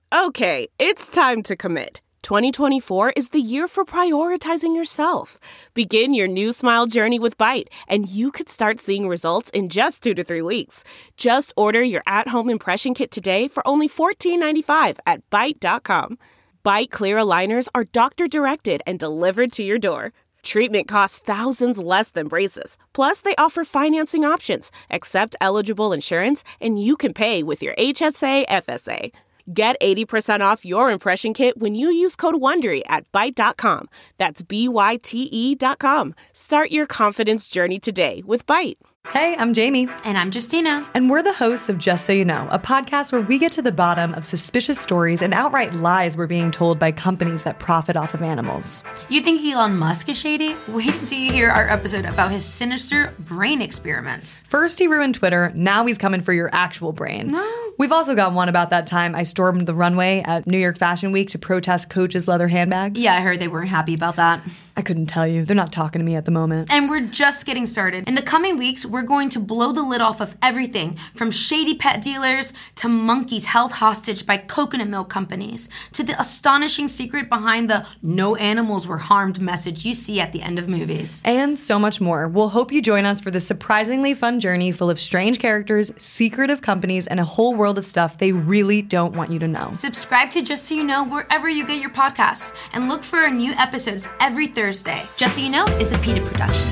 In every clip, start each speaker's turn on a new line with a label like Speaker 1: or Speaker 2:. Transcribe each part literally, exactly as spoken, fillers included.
Speaker 1: Okay, it's time to commit. twenty twenty-four is the year for prioritizing yourself. Begin your new smile journey with Byte, and you could start seeing results in just two to three weeks. Just order your at-home impression kit today for only fourteen ninety-five at byte dot com. Byte clear aligners are doctor-directed and delivered to your door. Treatment costs thousands less than braces. Plus, they offer financing options, accept eligible insurance, and you can pay with your H S A F S A. Get eighty percent off your impression kit when you use code WONDERY at byte dot com. That's B Y T E dot com. Start your confidence journey today with Byte.
Speaker 2: Hey, I'm Jamie.
Speaker 3: And I'm Justina.
Speaker 2: And we're the hosts of Just So You Know, a podcast where we get to the bottom of suspicious stories and outright lies we're being told by companies that profit off of animals.
Speaker 3: You think Elon Musk is shady? Wait until you hear our episode about his sinister brain experiments.
Speaker 2: First he ruined Twitter, now he's coming for your actual brain.
Speaker 3: No.
Speaker 2: We've also got one about that time I stormed the runway at New York Fashion Week to protest Coach's leather handbags.
Speaker 3: Yeah, I heard they weren't happy about that.
Speaker 2: I couldn't tell you. They're not talking to me at the moment.
Speaker 3: And we're just getting started. In the coming weeks, we're going to blow the lid off of everything from shady pet dealers to monkeys held hostage by coconut milk companies to the astonishing secret behind the no animals were harmed message you see at the end of movies.
Speaker 2: And so much more. We'll hope you join us for this surprisingly fun journey full of strange characters, secretive companies, and a whole world of stuff they really don't want you to know.
Speaker 3: Subscribe to Just So You Know wherever you get your podcasts and look for our new episodes every Thursday. Just So You Know is a PETA production.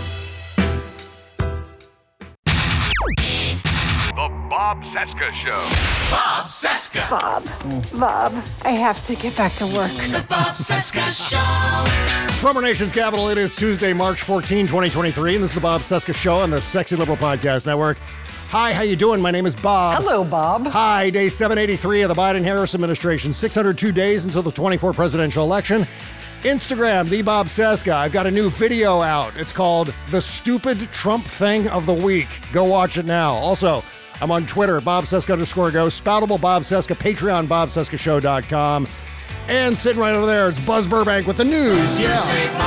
Speaker 4: The Bob Cesca Show.
Speaker 5: Bob Cesca.
Speaker 6: Bob, Bob, I have to get back to work.
Speaker 5: The Bob Cesca Show.
Speaker 7: From our nation's capital, it is Tuesday, March fourteenth, twenty twenty-three, and this is the Bob Cesca Show on the Sexy Liberal Podcast Network. Hi, how you doing? My name is Bob.
Speaker 8: Hello, Bob.
Speaker 7: Hi, day seven eighty-three of the Biden-Harris administration. six hundred two days until the twenty-fourth presidential election. Instagram, the Bob Cesca. I've got a new video out. It's called The Stupid Trump Thing of the Week. Go watch it now. Also, I'm on Twitter, Bob Cesca underscore go, Spoutable Bob Cesca, Patreon, bob cesca show dot com. And sitting right over there, it's Buzz Burbank with the news. Yeah.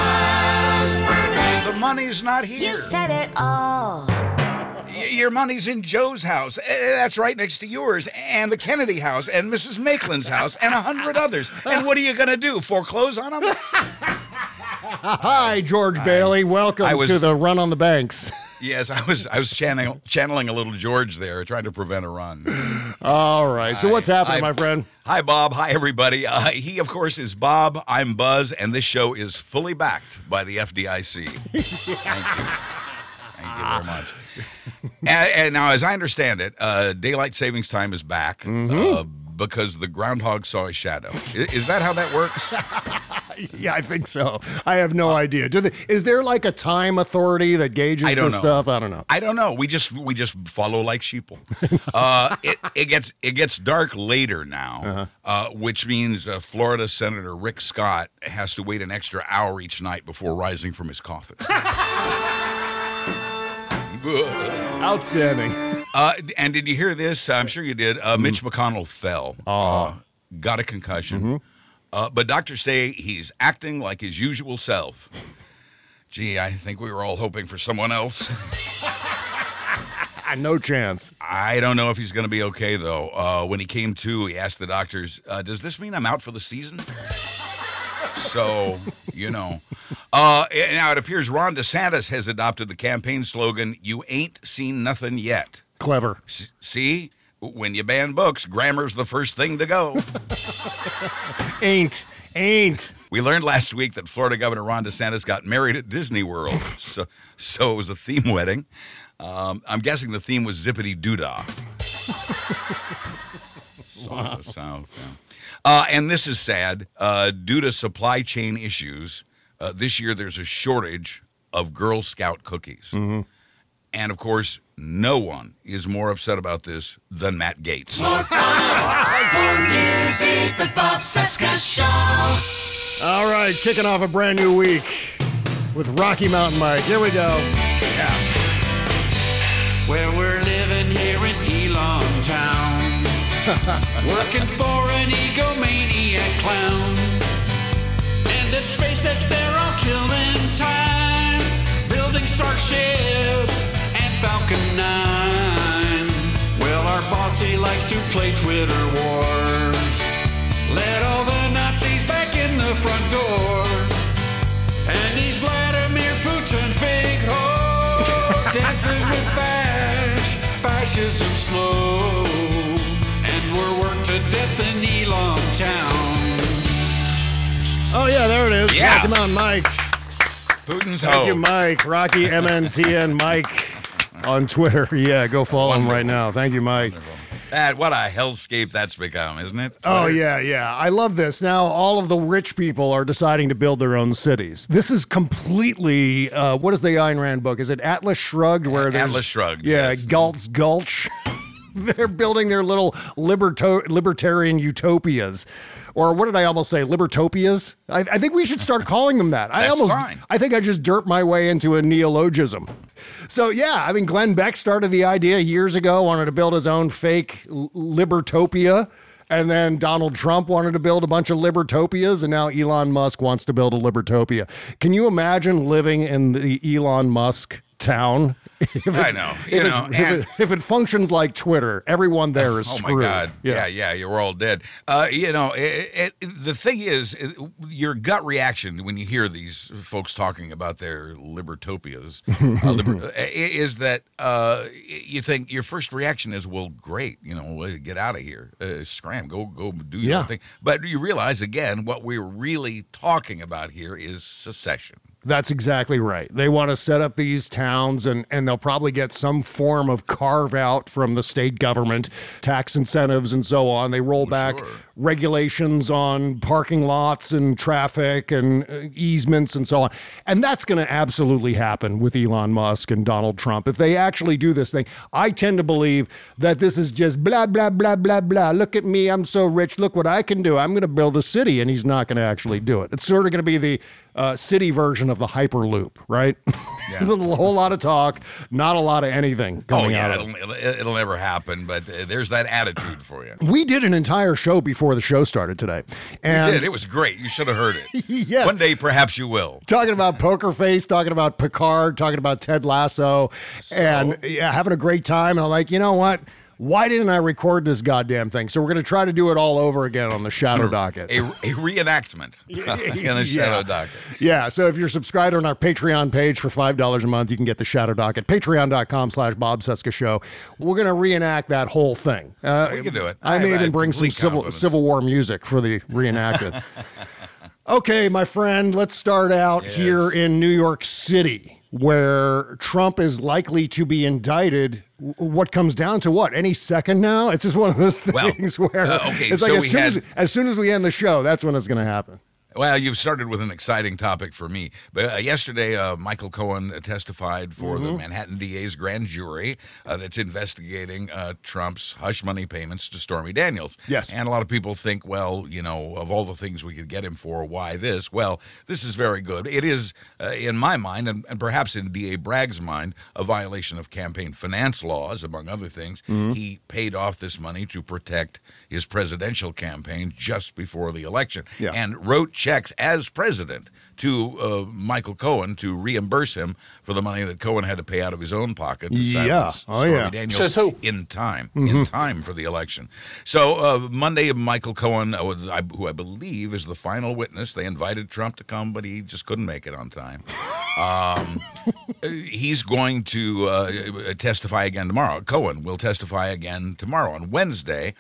Speaker 9: The money's not here.
Speaker 5: You said it all.
Speaker 9: Your money's in Joe's house. That's right next to yours. And the Kennedy house. And Missus Maitland's house. And a hundred others. And what are you going to do? Foreclose on them?
Speaker 7: Hi, George Hi. Bailey. Welcome was, to the Run on the Banks.
Speaker 9: Yes, I was I was channeling, channeling a little George there, trying to prevent a run.
Speaker 7: All right. So what's happening,
Speaker 9: I,
Speaker 7: my friend?
Speaker 9: Hi, Bob. Hi, everybody. Uh, he, of course, is Bob. I'm Buzz. And this show is fully backed by the F D I C. Thank you. Thank you very much. and, and now, as I understand it, uh, daylight savings time is back mm-hmm. uh, because the groundhog saw a shadow. Is, is that how that works?
Speaker 7: Yeah, I think so. I have no uh, idea. Do they, is there like a time authority that gauges this know. stuff? I don't know.
Speaker 9: I don't know. We just we just follow like sheeple. uh, it, it gets it gets dark later now, uh-huh. uh, which means uh, Florida Senator Rick Scott has to wait an extra hour each night before rising from his coffin.
Speaker 7: Outstanding.
Speaker 9: Uh, and did you hear this? I'm sure you did. Uh, Mitch McConnell fell.
Speaker 7: Oh.
Speaker 9: Uh, got a concussion.
Speaker 7: Mm-hmm.
Speaker 9: Uh, but doctors say he's acting like his usual self. Gee, I think we were all hoping for someone else.
Speaker 7: No chance.
Speaker 9: I don't know if he's going to be okay, though. Uh, when he came to, he asked the doctors, uh, does this mean I'm out for the season? So, you know. Uh, now, it appears Ron DeSantis has adopted the campaign slogan, "You ain't seen nothing yet."
Speaker 7: Clever.
Speaker 9: S- see? When you ban books, grammar's the first thing to go.
Speaker 7: ain't. Ain't.
Speaker 9: We learned last week that Florida Governor Ron DeSantis got married at Disney World. So, so it was a theme wedding. Um, I'm guessing the theme was Zippity Doodah. Wow. The South, yeah. Uh, and this is sad. Uh, due to supply chain issues, uh, this year there's a shortage of Girl Scout cookies.
Speaker 7: Mm-hmm.
Speaker 9: And, of course, no one is more upset about this than Matt Gaetz.
Speaker 5: More fun, more music, the Bob Cesca Show.
Speaker 7: All right, kicking off a brand new week with Rocky Mountain Mike. Here we go.
Speaker 9: Yeah.
Speaker 10: Well, we're living here in Elon Town, working for an egomaniac clown. And at SpaceX, they're all killing time, building starships and Falcon nines. Well, our boss, he likes to play Twitter wars, racism slow, and we're worked to death in Elon Town.
Speaker 7: Oh, yeah, there it is.
Speaker 9: Yeah.
Speaker 7: Come on, Mike.
Speaker 9: Putin's
Speaker 7: Thank
Speaker 9: home.
Speaker 7: you, Mike. Rocky M N T N Mike on Twitter. Yeah, go follow him right now. Thank you, Mike.
Speaker 9: That, what a hellscape that's become, isn't it?
Speaker 7: Oh,
Speaker 9: Twitter.
Speaker 7: yeah, yeah. I love this. Now, all of the rich people are deciding to build their own cities. This is completely, uh, what is the Ayn Rand book? Is it Atlas Shrugged? Where there's
Speaker 9: Atlas Shrugged,
Speaker 7: Yeah,
Speaker 9: yes.
Speaker 7: Galt's Gulch. They're building their little liberto- libertarian utopias. Or what did I almost say? Libertopias? I, I think we should start calling them that. I
Speaker 9: That's
Speaker 7: almost,
Speaker 9: fine.
Speaker 7: I think I just derped my way into a neologism. So yeah, I mean, Glenn Beck started the idea years ago, wanted to build his own fake l- Libertopia. And then Donald Trump wanted to build a bunch of Libertopias, and now Elon Musk wants to build a Libertopia. Can you imagine living in the Elon Musk town? If it,
Speaker 9: I know, you
Speaker 7: if,
Speaker 9: know,
Speaker 7: it, if,
Speaker 9: and-
Speaker 7: it, if it functions like Twitter, everyone there is
Speaker 9: Oh
Speaker 7: screwed.
Speaker 9: my God! Yeah, yeah, you're all dead. Uh, you know, it, it, the thing is, it, your gut reaction when you hear these folks talking about their libertopias uh, liber- is that uh, you think your first reaction is, "Well, great, you know, get out of here, uh, scram, go, go, do your
Speaker 7: Yeah.
Speaker 9: own thing." But you realize again, what we're really talking about here is secession.
Speaker 7: That's exactly right. They want to set up these towns, and, and they'll probably get some form of carve out from the state government, tax incentives and so on. They roll back
Speaker 9: sure.
Speaker 7: regulations on parking lots and traffic and uh, easements and so on. And that's going to absolutely happen with Elon Musk and Donald Trump. If they actually do this thing, I tend to believe that this is just blah, blah, blah, blah, blah. Look at me. I'm so rich. Look what I can do. I'm going to build a city. And he's not going to actually do it. It's sort of going to be the uh, city version of the Hyperloop, right?
Speaker 9: Yeah.
Speaker 7: There's a whole lot of talk, not a lot of anything coming
Speaker 9: Oh yeah,
Speaker 7: out of it.
Speaker 9: it'll, it'll, it'll never happen. But uh, there's that attitude for you.
Speaker 7: We did an entire show before the show started today. And
Speaker 9: You did. It was great. You should have heard it.
Speaker 7: Yes.
Speaker 9: One day, perhaps you will.
Speaker 7: talking about Poker Face, talking about Picard, talking about Ted Lasso, and yeah, having a great time. And I'm like, you know what? Why didn't I record this goddamn thing? So we're going to try to do it all over again on the Shadow Docket.
Speaker 9: A, a reenactment in a Shadow Docket.
Speaker 7: Yeah, so if you're subscribed on our Patreon page for five dollars a month, you can get the Shadow Docket. Patreon.com slash Bob Cesca Show. We're going to reenact that whole thing. Uh,
Speaker 9: We can do it.
Speaker 7: I
Speaker 9: I
Speaker 7: may
Speaker 9: have- I
Speaker 7: even
Speaker 9: have
Speaker 7: bring some
Speaker 9: complete
Speaker 7: Civil,
Speaker 9: confidence.
Speaker 7: Civil War music for the reenacted. Okay, my friend, let's start out
Speaker 9: Yes.
Speaker 7: here in New York City, where Trump is likely to be indicted. W- What comes down to what? Any second now? It's just one of those
Speaker 9: Well,
Speaker 7: things where
Speaker 9: uh, okay,
Speaker 7: it's like
Speaker 9: so
Speaker 7: as
Speaker 9: we
Speaker 7: soon,
Speaker 9: had-
Speaker 7: as, as soon as we end the show, that's when it's going to happen.
Speaker 9: Well, you've started with an exciting topic for me. But uh, yesterday, uh, Michael Cohen testified for
Speaker 7: Mm-hmm.
Speaker 9: the Manhattan D A's grand jury uh, that's investigating uh, Trump's hush money payments to Stormy Daniels.
Speaker 7: Yes.
Speaker 9: And a lot of people think, well, you know, of all the things we could get him for, why this? Well, this is very good. It is, uh, in my mind, and, and perhaps in D A Bragg's mind, a violation of campaign finance laws, among other things.
Speaker 7: Mm-hmm.
Speaker 9: He paid off this money to protect his presidential campaign just before the election.
Speaker 7: Yeah.
Speaker 9: And wrote checks as president to uh, Michael Cohen to reimburse him for the money that Cohen had to pay out of his own pocket to
Speaker 7: Yeah.
Speaker 9: silence
Speaker 7: Oh,
Speaker 9: Stormy
Speaker 7: yeah.
Speaker 9: Daniels
Speaker 8: Says who?
Speaker 9: in time, in time for the election. So uh, Monday, Michael Cohen, uh, I- who I believe is the final witness, they invited Trump to come, but he just couldn't make it on time. Um, he's going to uh, testify again tomorrow. Cohen will testify again tomorrow on Wednesday.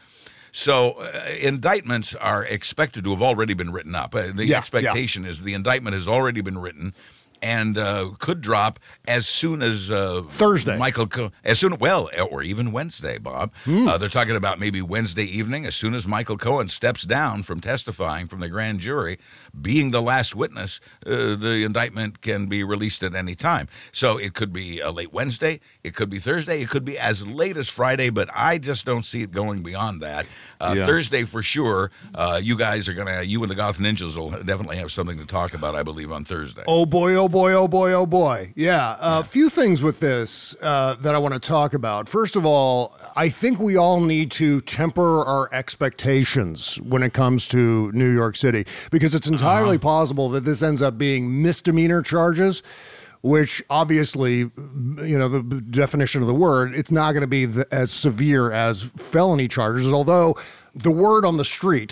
Speaker 9: So uh, indictments are expected to have already been written up. Uh, the
Speaker 7: Yeah,
Speaker 9: expectation is the indictment has already been written and uh, could drop as soon as uh,
Speaker 7: Thursday.
Speaker 9: Michael, Co- as soon well, or even Wednesday, Bob.
Speaker 7: Hmm.
Speaker 9: Uh, they're talking about maybe Wednesday evening, as soon as Michael Cohen steps down from testifying from the grand jury, being the last witness, uh, the indictment can be released at any time. So it could be a late Wednesday, it could be Thursday, it could be as late as Friday, but I just don't see it going beyond that. Uh,
Speaker 7: Yeah.
Speaker 9: Thursday for sure. Uh, you guys are gonna, you and the Goth Ninjas will definitely have something to talk about, I believe, on Thursday.
Speaker 7: Oh boy, oh boy, oh boy, oh boy. Yeah, a uh, few things with this uh, that I want to talk about. First of all, I think we all need to temper our expectations when it comes to New York City, because it's entirely possible that this ends up being misdemeanor charges, which obviously, you know, the definition of the word, it's not going to be the, as severe as felony charges, although the word on the street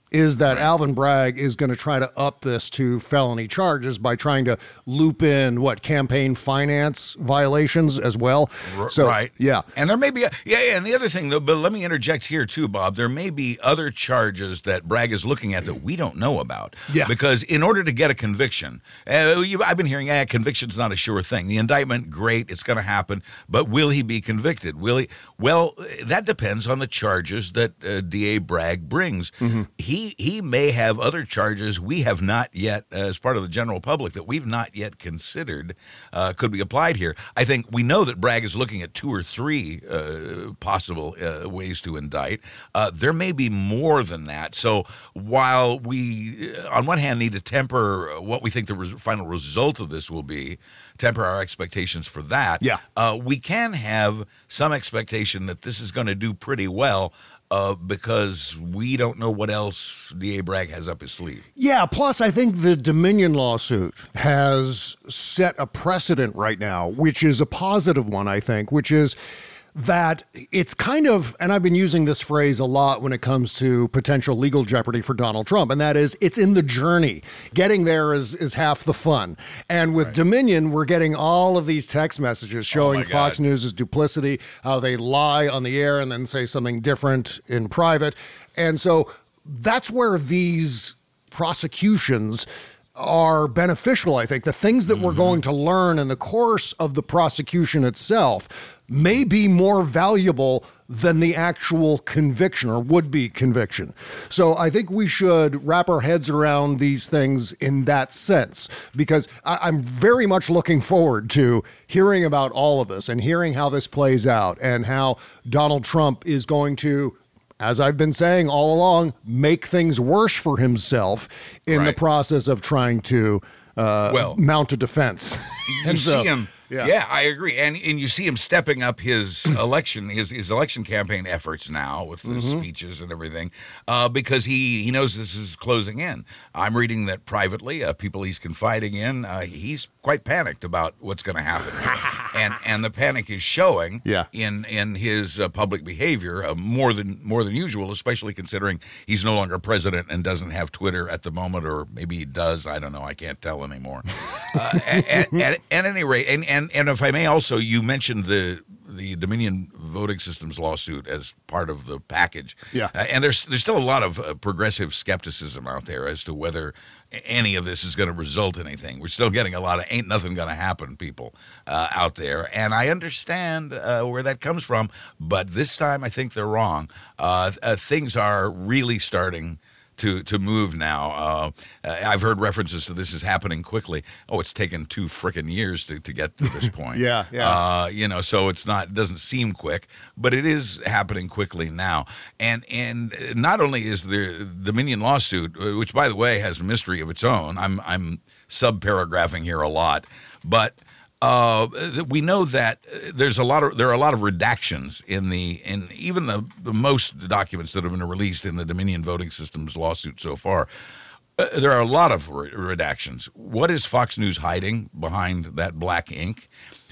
Speaker 7: is that right. Alvin Bragg is going to try to up this to felony charges by trying to loop in, what, campaign finance violations as well. So,
Speaker 9: right.
Speaker 7: Yeah.
Speaker 9: And there may be, a, yeah, yeah, and the other thing, though, but let me interject here too, Bob. There may be other charges that Bragg is looking at that we don't know about.
Speaker 7: Yeah.
Speaker 9: Because in order to get a conviction, uh, you, I've been hearing, ah, conviction's not a sure thing. The indictment, great, it's going to happen, but will he be convicted? Will he? Well, that depends on the charges that uh, D A Bragg brings. Mm-hmm. He He, he may have other charges we have not yet, uh, as part of the general public, that we've not yet considered uh, could be applied here. I think we know that Bragg is looking at two or three uh, possible uh, ways to indict. Uh, there may be more than that. So while we, uh, on one hand, need to temper what we think the res- final result of this will be, temper our expectations for that,
Speaker 7: yeah.
Speaker 9: uh, we can have some expectation that this is going to do pretty well. Uh, because we don't know what else D A Bragg has up his sleeve.
Speaker 7: Yeah, plus I think the Dominion lawsuit has set a precedent right now, which is a positive one, I think, which is that it's kind of, and I've been using this phrase a lot when it comes to potential legal jeopardy for Donald Trump, and that is, it's in the journey. Getting there is, is half the fun. And with right. Dominion, we're getting all of these text messages showing oh Fox News' duplicity, how they lie on the air and then say something different in private. And so that's where these prosecutions are beneficial, I think. The things that mm-hmm. we're going to learn in the course of the prosecution itself may be more valuable than the actual conviction or would-be conviction. So I think we should wrap our heads around these things in that sense, because I- I'm very much looking forward to hearing about all of this and hearing how this plays out and how Donald Trump is going to, as I've been saying all along, make things worse for himself in right. the process of trying to uh, well, mount a defense.
Speaker 9: You
Speaker 7: and
Speaker 9: see
Speaker 7: so,
Speaker 9: him.
Speaker 7: Yeah.
Speaker 9: yeah, I agree, and and you see him stepping up his election his, his election campaign efforts now with the mm-hmm. speeches and everything, uh, because he he knows this is closing in. I'm reading that privately, uh, people he's confiding in, uh, he's quite panicked about what's going to happen, and and the panic is showing
Speaker 7: yeah.
Speaker 9: in in his uh, public behavior uh, more than more than usual, especially considering he's no longer president and doesn't have Twitter at the moment, or maybe he does. I don't know. I can't tell anymore. uh, at, at, at any rate, and and And, and if I may also, you mentioned the the Dominion voting systems lawsuit as part of the package.
Speaker 7: Yeah.
Speaker 9: Uh, and there's there's still a lot of uh, progressive skepticism out there as to whether any of this is going to result in anything. We're still getting a lot of ain't nothing going to happen people uh, out there. And I understand uh, where that comes from, but this time I think they're wrong. Uh, uh, things are really starting to to move now. Uh, I've heard references to this is happening quickly. Oh, it's taken two frickin' years to, to get to this point.
Speaker 7: yeah, yeah.
Speaker 9: Uh, you know, so it's not it doesn't seem quick, but it is happening quickly now. And and not only is the Dominion lawsuit, which by the way has a mystery of its own. I'm I'm sub-paragraphing here a lot, but. Uh, we know that there's a lot of there are a lot of redactions in the in even the, the most documents that have been released in the Dominion voting systems lawsuit so far. Uh, there are a lot of re- redactions. What is Fox News hiding behind that black ink?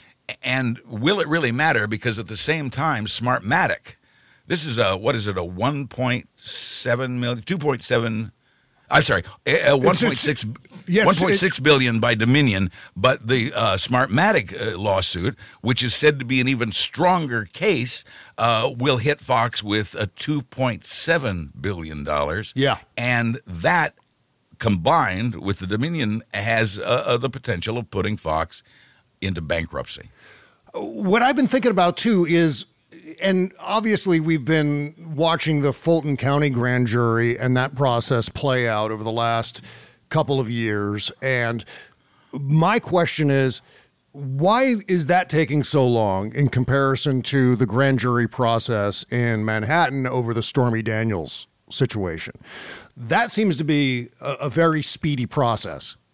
Speaker 9: And will it really matter? Because at the same time, Smartmatic, this is a what is it a one point seven million, two point seven. I'm sorry, uh, one point six, yes, one point six billion by Dominion, but the uh, Smartmatic uh, lawsuit, which is said to be an even stronger case, uh, will hit Fox with a two point seven billion dollars.
Speaker 7: Yeah.
Speaker 9: And that, combined with the Dominion, has uh, uh, the potential of putting Fox into bankruptcy.
Speaker 7: What I've been thinking about, too, is... And obviously, we've been watching the Fulton County grand jury and that process play out over the last couple of years. And my question is, why is that taking so long in comparison to the grand jury process in Manhattan over the Stormy Daniels situation? That seems to be a, a very speedy process.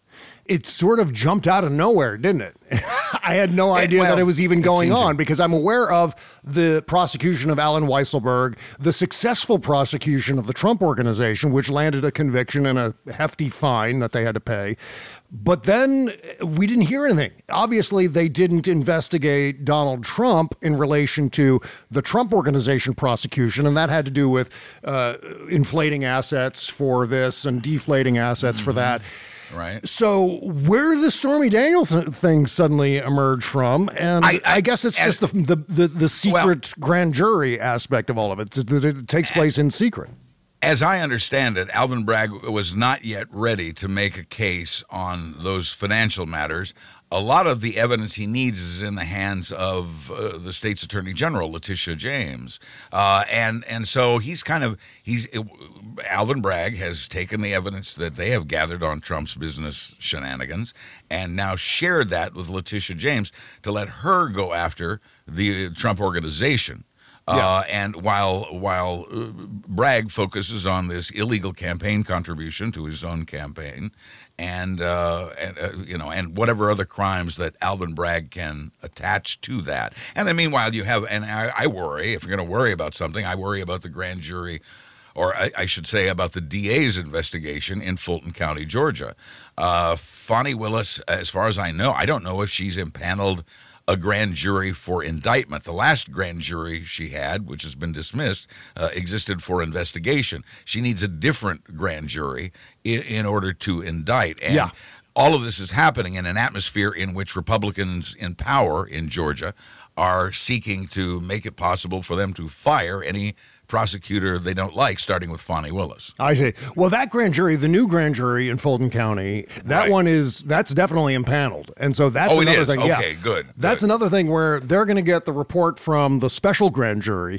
Speaker 7: it sort of jumped out of nowhere, didn't it? I had no idea
Speaker 9: well,
Speaker 7: that it was even going on
Speaker 9: to.
Speaker 7: because I'm aware of the prosecution of Alan Weisselberg, the successful prosecution of the Trump Organization, which landed a conviction and a hefty fine that they had to pay. But then we didn't hear anything. Obviously, they didn't investigate Donald Trump in relation to the Trump Organization prosecution, and that had to do with uh, inflating assets for this and deflating assets mm-hmm. for that.
Speaker 9: Right.
Speaker 7: So where did the Stormy Daniels th- thing suddenly emerge from? And I, I, I guess it's as, just the the, the, the secret well, grand jury aspect of all of it. It, it takes place in secret.
Speaker 9: As I understand it, Alvin Bragg was not yet ready to make a case on those financial matters. A lot of the evidence he needs is in the hands of uh, the state's attorney general, Letitia James, uh, and and so he's kind of he's it, Alvin Bragg has taken the evidence that they have gathered on Trump's business shenanigans and now shared that with Letitia James to let her go after the Trump Organization. Uh, yeah. And while while uh, Bragg focuses on this illegal campaign contribution to his own campaign, and uh, and uh, you know, and whatever other crimes that Alvin Bragg can attach to that, and then meanwhile you have, and I, I worry if you're going to worry about something, I worry about the grand jury, or I, I should say about the D A's investigation in Fulton County, Georgia. Uh, Fani Willis, as far as I know, I don't know if she's impaneled a grand jury for indictment. The last grand jury she had, which has been dismissed, uh, existed for investigation. She needs a different grand jury in, in order to indict. And
Speaker 7: yeah.
Speaker 9: all of this is happening in an atmosphere in which Republicans in power in Georgia are seeking to make it possible for them to fire any prosecutor they don't like, starting with Fani Willis.
Speaker 7: I see. Well, that grand jury, the new grand jury in Fulton County, that right. one is, that's definitely impaneled. And so that's
Speaker 9: oh,
Speaker 7: another
Speaker 9: it is?
Speaker 7: thing.
Speaker 9: Okay,
Speaker 7: yeah.
Speaker 9: good.
Speaker 7: That's
Speaker 9: good.
Speaker 7: another thing where they're going to get the report from the special grand jury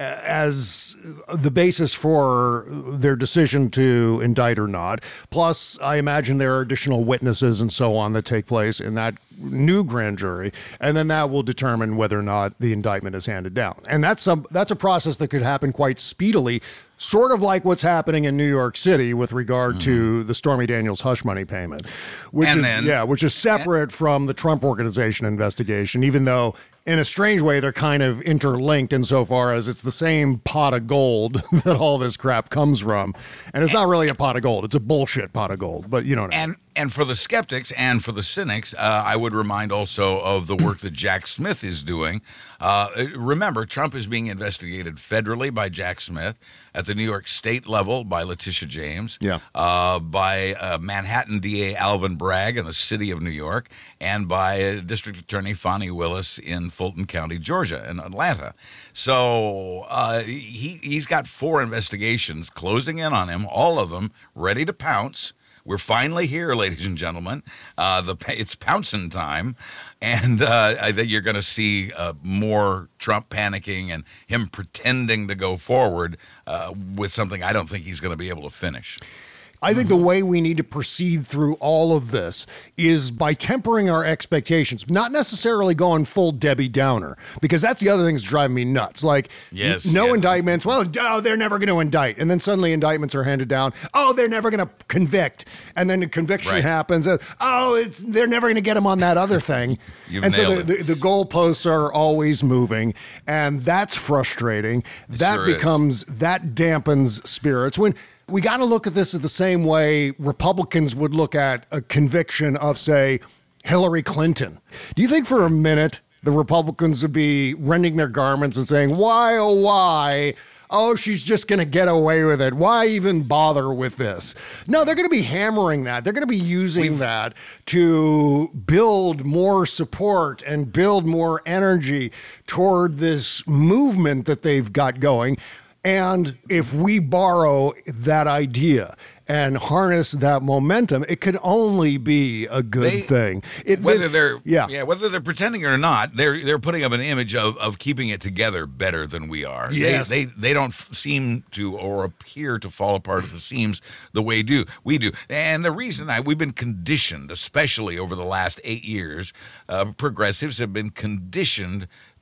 Speaker 7: as the basis for their decision to indict or not. Plus, I imagine there are additional witnesses and so on that take place in that new grand jury, and then that will determine whether or not the indictment is handed down. And that's a, that's a process that could happen quite speedily, sort of like what's happening in New York City with regard mm. to the Stormy Daniels hush money payment, which
Speaker 9: and
Speaker 7: is
Speaker 9: then,
Speaker 7: yeah, which is separate and, from the Trump Organization investigation, even though in a strange way they're kind of interlinked insofar as it's the same pot of gold that all this crap comes from. And it's and, not really a pot of gold. It's a bullshit pot of gold, but you know what I mean.
Speaker 9: And And for the skeptics and for the cynics, uh, I would remind also of the work that Jack Smith is doing. Uh, remember, Trump is being investigated federally by Jack Smith, at the New York State level by Letitia James,
Speaker 7: yeah.
Speaker 9: uh, by uh, Manhattan D A Alvin Bragg in the city of New York, and by uh, District Attorney Fani Willis in Fulton County, Georgia, in Atlanta. So uh, he, he's got four investigations closing in on him, all of them ready to pounce. We're finally here, ladies and gentlemen. Uh, the it's pouncing time, and uh, I think you're going to see uh, more Trump panicking and him pretending to go forward uh, with something I don't think he's going to be able to finish.
Speaker 7: I think the way we need to proceed through all of this is by tempering our expectations, not necessarily going full Debbie Downer, because that's the other thing that's driving me nuts. Like,
Speaker 9: yes,
Speaker 7: no
Speaker 9: yeah.
Speaker 7: indictments. Well, oh, they're never going to indict. And then suddenly indictments are handed down. Oh, they're never going to convict. And then the conviction
Speaker 9: right.
Speaker 7: happens. Oh, it's they're never going to get him on that other thing.
Speaker 9: You've
Speaker 7: and so
Speaker 9: nailed
Speaker 7: the,
Speaker 9: it.
Speaker 7: the, the goalposts are always moving. And that's frustrating.
Speaker 9: It
Speaker 7: that
Speaker 9: sure
Speaker 7: becomes,
Speaker 9: is.
Speaker 7: that dampens spirits. When we got to look at this the same way Republicans would look at a conviction of, say, Hillary Clinton. Do you think for a minute the Republicans would be rending their garments and saying, why, oh, why? Oh, she's just going to get away with it. Why even bother with this? No, they're going to be hammering that. They're going to be using We've, that to build more support and build more energy toward this movement that they've got going. And if we borrow that idea and harness that momentum, it could only be a good
Speaker 9: they,
Speaker 7: thing. It,
Speaker 9: whether they're
Speaker 7: yeah.
Speaker 9: yeah, whether they're pretending or not, they're they're putting up an image of, of keeping it together better than we are.
Speaker 7: Yes.
Speaker 9: They, they they don't seem to or appear to fall apart at the seams the way do we do. And the reason I we've been conditioned, especially over the last eight years, uh, progressives have been conditioned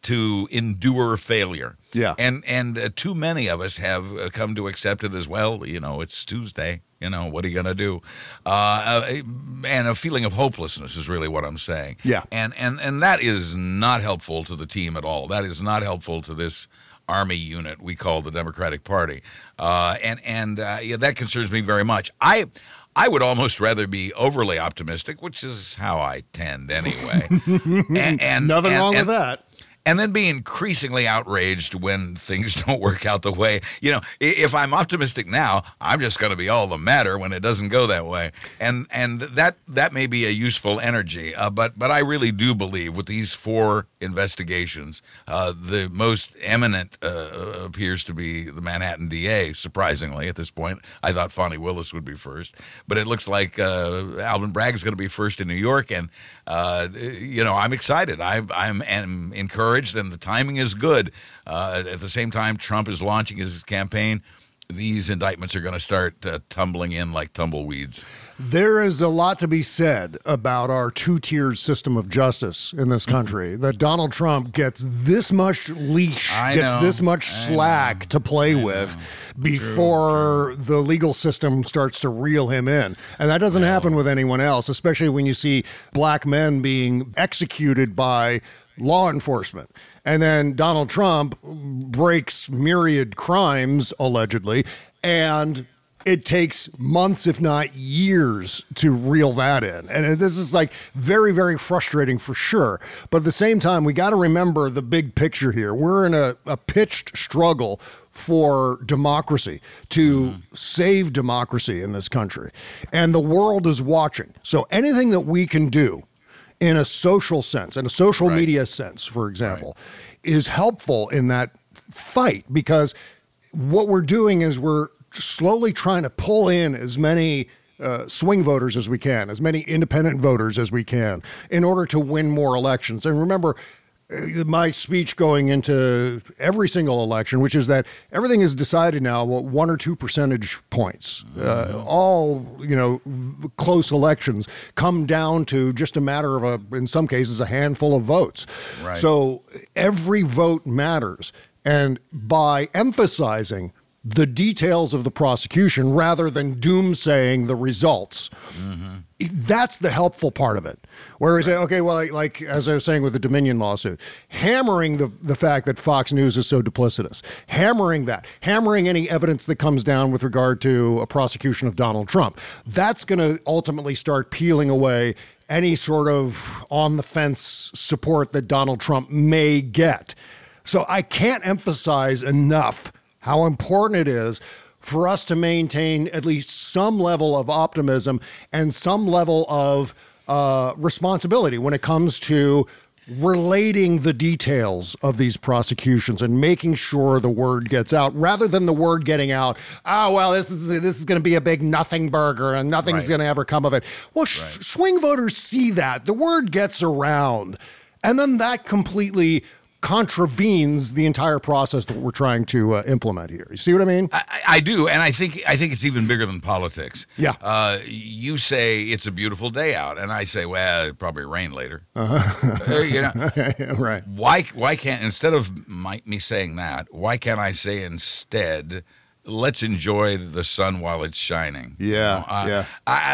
Speaker 9: to endure failure.
Speaker 7: Yeah.
Speaker 9: And and uh, too many of us have uh, come to accept it as, well, you know, it's Tuesday. You know, what are you going to do? Uh, uh, and a feeling of hopelessness is really what I'm saying.
Speaker 7: Yeah.
Speaker 9: And, and, and that is not helpful to the team at all. That is not helpful to this army unit we call the Democratic Party. Uh, and and uh, yeah, that concerns me very much. I I would almost rather be overly optimistic, which is how I tend anyway. and, and
Speaker 7: Nothing
Speaker 9: and,
Speaker 7: wrong
Speaker 9: and,
Speaker 7: with that.
Speaker 9: And then be increasingly outraged when things don't work out the way. You know, if I'm optimistic now, I'm just going to be all the madder when it doesn't go that way. And and that that may be a useful energy. Uh, but but I really do believe with these four investigations, uh, the most eminent uh, appears to be the Manhattan D A, surprisingly, at this point. I thought Fonnie Willis would be first. But it looks like uh, Alvin Bragg's going to be first in New York. And, uh, you know, I'm excited. I, I'm, I'm encouraged. And the timing is good. Uh, at the same time, Trump is launching his campaign. These indictments are going to start uh, tumbling in like tumbleweeds.
Speaker 7: There is a lot to be said about our two-tiered system of justice in this country. That Donald Trump gets this much leash,
Speaker 9: I
Speaker 7: gets
Speaker 9: know.
Speaker 7: this much
Speaker 9: I
Speaker 7: slack
Speaker 9: know.
Speaker 7: to play
Speaker 9: I
Speaker 7: with
Speaker 9: know.
Speaker 7: before
Speaker 9: True, true.
Speaker 7: the legal system starts to reel him in. And that doesn't
Speaker 9: No.
Speaker 7: happen with anyone else, especially when you see black men being executed by law enforcement. And then Donald Trump breaks myriad crimes, allegedly, and it takes months, if not years, to reel that in. And this is like very, very frustrating for sure. But at the same time, we got to remember the big picture here. We're in a, a pitched struggle for democracy, to mm. save democracy in this country. And the world is watching. So anything that we can do in a social sense, in a social
Speaker 9: right.
Speaker 7: media sense, for example, right. is helpful in that fight, because what we're doing is we're slowly trying to pull in as many uh, swing voters as we can, as many independent voters as we can, in order to win more elections. And remember, uh, my speech going into every single election, which is that everything is decided now, well, one or two percentage points. Uh, all, you know, v- close elections come down to just a matter of, a, in some cases, a handful of votes.
Speaker 9: Right.
Speaker 7: So every vote matters. And by emphasizing the details of the prosecution rather than doomsaying the results, mm-hmm. that's the helpful part of it. Where we say, okay, well, like, like as I was saying with the Dominion lawsuit, hammering the, the fact that Fox News is so duplicitous, hammering that, hammering any evidence that comes down with regard to a prosecution of Donald Trump, that's going to ultimately start peeling away any sort of on-the-fence support that Donald Trump may get. So I can't emphasize enough how important it is for us to maintain at least some level of optimism and some level of uh, responsibility when it comes to relating the details of these prosecutions and making sure the word gets out, rather than the word getting out, oh, well, this is this is going to be a big nothing burger and nothing's
Speaker 9: Right.
Speaker 7: going to ever come of it. Well, sh-
Speaker 9: Right.
Speaker 7: swing voters see that. The word gets around. And then that completely contravenes the entire process that we're trying to uh, implement here. You see what I mean?
Speaker 9: I, I do, and I think I think it's even bigger than politics.
Speaker 7: Yeah.
Speaker 9: Uh, you say it's a beautiful day out, and I say, well, it'll probably rain later. Uh-huh. uh, you know,
Speaker 7: right.
Speaker 9: Why? Why can't instead of my, me saying that? Why can't I say instead? Let's enjoy the sun while it's shining.
Speaker 7: Yeah,
Speaker 9: you know? uh,
Speaker 7: yeah.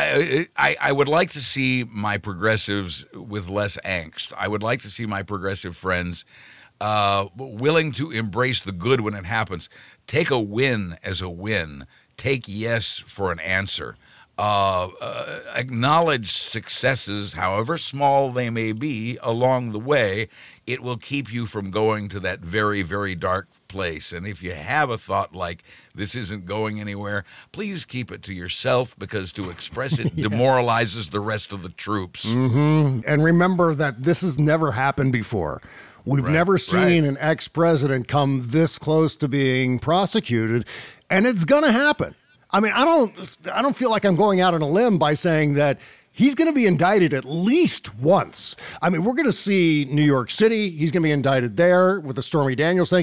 Speaker 9: I, I I would like to see my progressives with less angst. I would like to see my progressive friends uh, willing to embrace the good when it happens. Take a win as a win. Take yes for an answer. Uh, uh, acknowledge successes, however small they may be, along the way. It will keep you from going to that very, very dark place. And if you have a thought like this isn't going anywhere, please keep it to yourself, because to express it yeah. demoralizes the rest of the troops.
Speaker 7: Mm-hmm. And remember that this has never happened before. We've
Speaker 9: Right,
Speaker 7: never seen
Speaker 9: right.
Speaker 7: an ex-president come this close to being prosecuted, and it's going to happen. I mean, I don't I don't feel like I'm going out on a limb by saying that he's going to be indicted at least once. I mean, we're going to see New York City. He's going to be indicted there with the Stormy Daniels thing.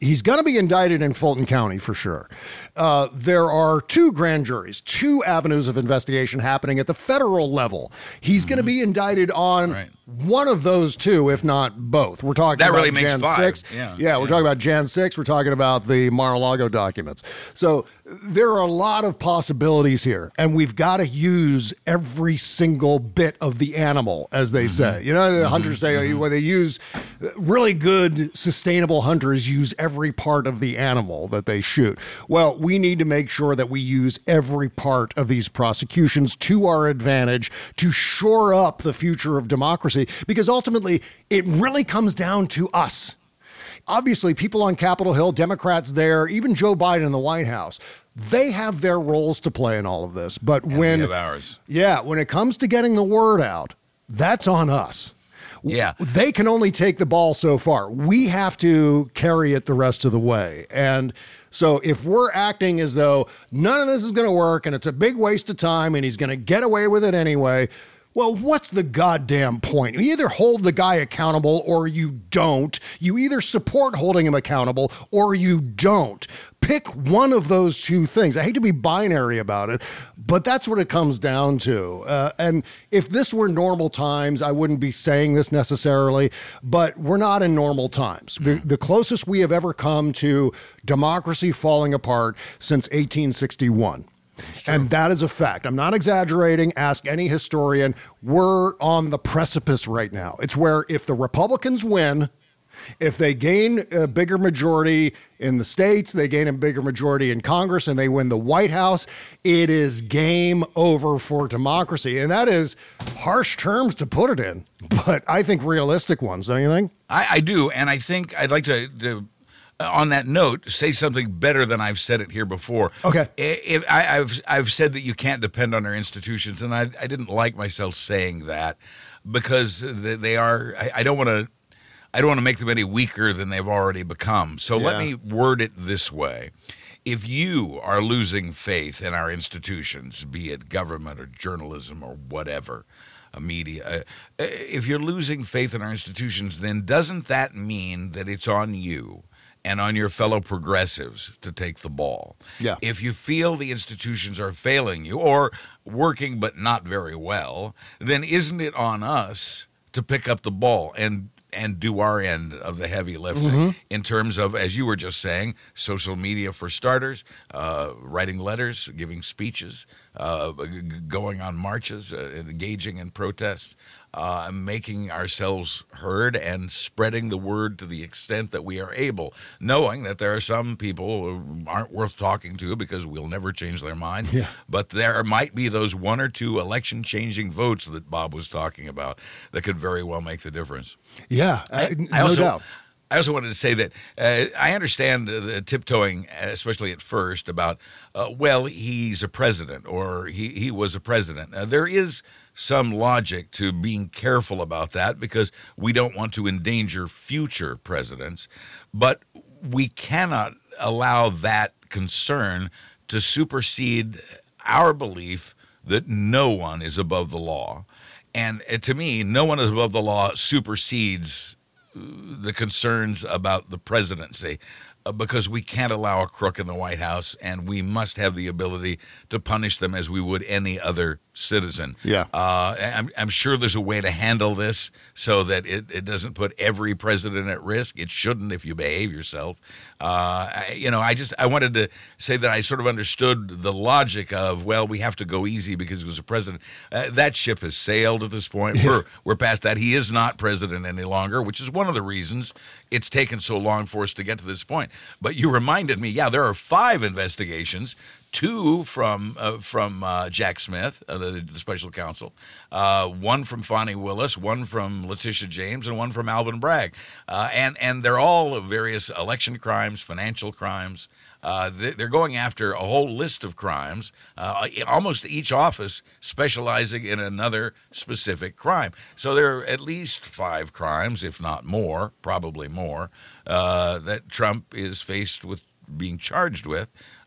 Speaker 7: He's going to be indicted in Fulton County for sure. Uh, there are two grand juries, two avenues of investigation happening at the federal level. He's mm-hmm. going to be indicted on right. one of those two, if not both. We're talking
Speaker 9: that
Speaker 7: about
Speaker 9: really makes
Speaker 7: Jan
Speaker 9: five.
Speaker 7: six.
Speaker 9: Yeah.
Speaker 7: yeah, we're
Speaker 9: yeah.
Speaker 7: talking about Jan six. We're talking about the Mar-a-Lago documents. So there are a lot of possibilities here, and we've got to use every single bit of the animal, as they mm-hmm. say. You know, the mm-hmm. hunters say mm-hmm. when they use really good, sustainable hunters use every part of the animal that they shoot. Well, we need to make sure that we use every part of these prosecutions to our advantage to shore up the future of democracy, because ultimately it really comes down to us. Obviously, people on Capitol Hill, Democrats there, even Joe Biden in the White House, they have their roles to play in all of this. But
Speaker 9: and
Speaker 7: when
Speaker 9: we have ours.
Speaker 7: Yeah, when it comes to getting the word out, that's on us.
Speaker 9: Yeah.
Speaker 7: They can only take the ball so far. We have to carry it the rest of the way. And so if we're acting as though none of this is going to work and it's a big waste of time and he's going to get away with it anyway, well, what's the goddamn point? You either hold the guy accountable or you don't. You either support holding him accountable or you don't. Pick one of those two things. I hate to be binary about it, but that's what it comes down to. Uh, and if this were normal times, I wouldn't be saying this necessarily, but we're not in normal times. The, the closest we have ever come to democracy falling apart since eighteen sixty-one. And that is a fact. I'm not exaggerating. Ask any historian. We're on the precipice right now. It's where if the Republicans win, if they gain a bigger majority in the states, they gain a bigger majority in Congress, and they win the White House, it is game over for democracy. And that is harsh terms to put it in, but I think realistic ones. Don't you think?
Speaker 9: I, I do. And I think I'd like to, to on that note, say something better than I've said it here before.
Speaker 7: Okay.
Speaker 9: If I, I've I've said that you can't depend on our institutions, and I, I didn't like myself saying that because they are. I, I don't want to. I don't want to make them any weaker than they've already become. So
Speaker 7: Yeah.
Speaker 9: let me word it this way. If you are losing faith in our institutions, be it government or journalism or whatever, a media, uh, if you're losing faith in our institutions, then doesn't that mean that it's on you and on your fellow progressives to take the ball?
Speaker 7: Yeah.
Speaker 9: If you feel the institutions are failing you or working but not very well, then isn't it on us to pick up the ball and and do our end of the heavy lifting
Speaker 7: Mm-hmm.
Speaker 9: in terms of, as you were just saying, social media for starters, uh, writing letters, giving speeches, uh, g- going on marches, uh, engaging in protests, uh, making ourselves heard and spreading the word to the extent that we are able, knowing that there are some people who aren't worth talking to because we'll never change their minds.
Speaker 7: Yeah.
Speaker 9: But there might be those one or two election-changing votes that Bob was talking about that could very well make the difference.
Speaker 7: Yeah, uh, no
Speaker 9: I also,
Speaker 7: doubt.
Speaker 9: I also wanted to say that uh, I understand the, the tiptoeing, especially at first, about, uh, well, he's a president or he, he was a president. Uh, there is some logic to being careful about that because we don't want to endanger future presidents, but we cannot allow that concern to supersede our belief that no one is above the law. And uh, to me, no one is above the law supersedes the concerns about the presidency uh, because we can't allow a crook in the White House, and we must have the ability to punish them as we would any other citizen.
Speaker 7: Yeah.
Speaker 9: Uh, I'm, I'm sure there's a way to handle this so that it, it doesn't put every president at risk. It shouldn't if you behave yourself. Uh, I, you know, I just I wanted to say that I sort of understood the logic of, well, we have to go easy because he was a president. Uh, that ship has sailed at this point.
Speaker 7: Yeah.
Speaker 9: We're we're past that. He is not president any longer, which is one of the reasons it's taken so long for us to get to this point. But you reminded me, yeah, there are five investigations. Two from uh, from uh, Jack Smith, uh, the, the special counsel, uh, one from Fonnie Willis, one from Letitia James, and one from Alvin Bragg. Uh, and, and they're all various election crimes, financial crimes. Uh, they're going after a whole list of crimes, uh, almost each office specializing in another specific crime. So there are at least five crimes, if not more, probably more, uh, that Trump is faced with being charged with.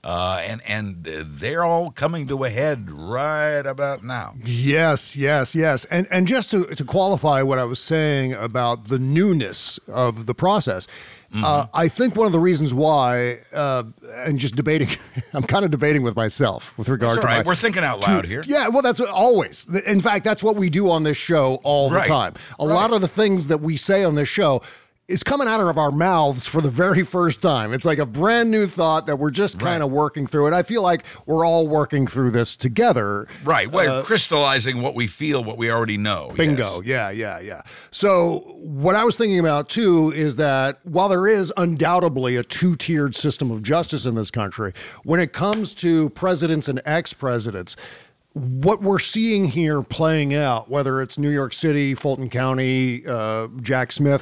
Speaker 9: Uh, and and uh, they're all coming to a head right about now.
Speaker 7: Yes, yes, yes. And and just to, to qualify what I was saying about the newness of the process, mm-hmm. uh, I think one of the reasons why, uh, and just debating, I'm kind of debating with myself with regard
Speaker 9: that's all
Speaker 7: to
Speaker 9: right.
Speaker 7: my,
Speaker 9: We're thinking out loud
Speaker 7: to,
Speaker 9: here.
Speaker 7: Yeah, well, that's always. In fact, that's what we do on this show all the
Speaker 9: right.
Speaker 7: time. A
Speaker 9: right.
Speaker 7: lot of the things that we say on this show is coming out of our mouths for the very first time. It's like a brand new thought that we're just kind of right. working through. And I feel like we're all working through this together.
Speaker 9: Right. We're
Speaker 7: uh,
Speaker 9: crystallizing what we feel, what we already know.
Speaker 7: Bingo.
Speaker 9: Yes.
Speaker 7: Yeah, yeah, yeah. So what I was thinking about, too, is that while there is undoubtedly a two-tiered system of justice in this country, when it comes to presidents and ex-presidents, what we're seeing here playing out, whether it's New York City, Fulton County, uh, Jack Smith,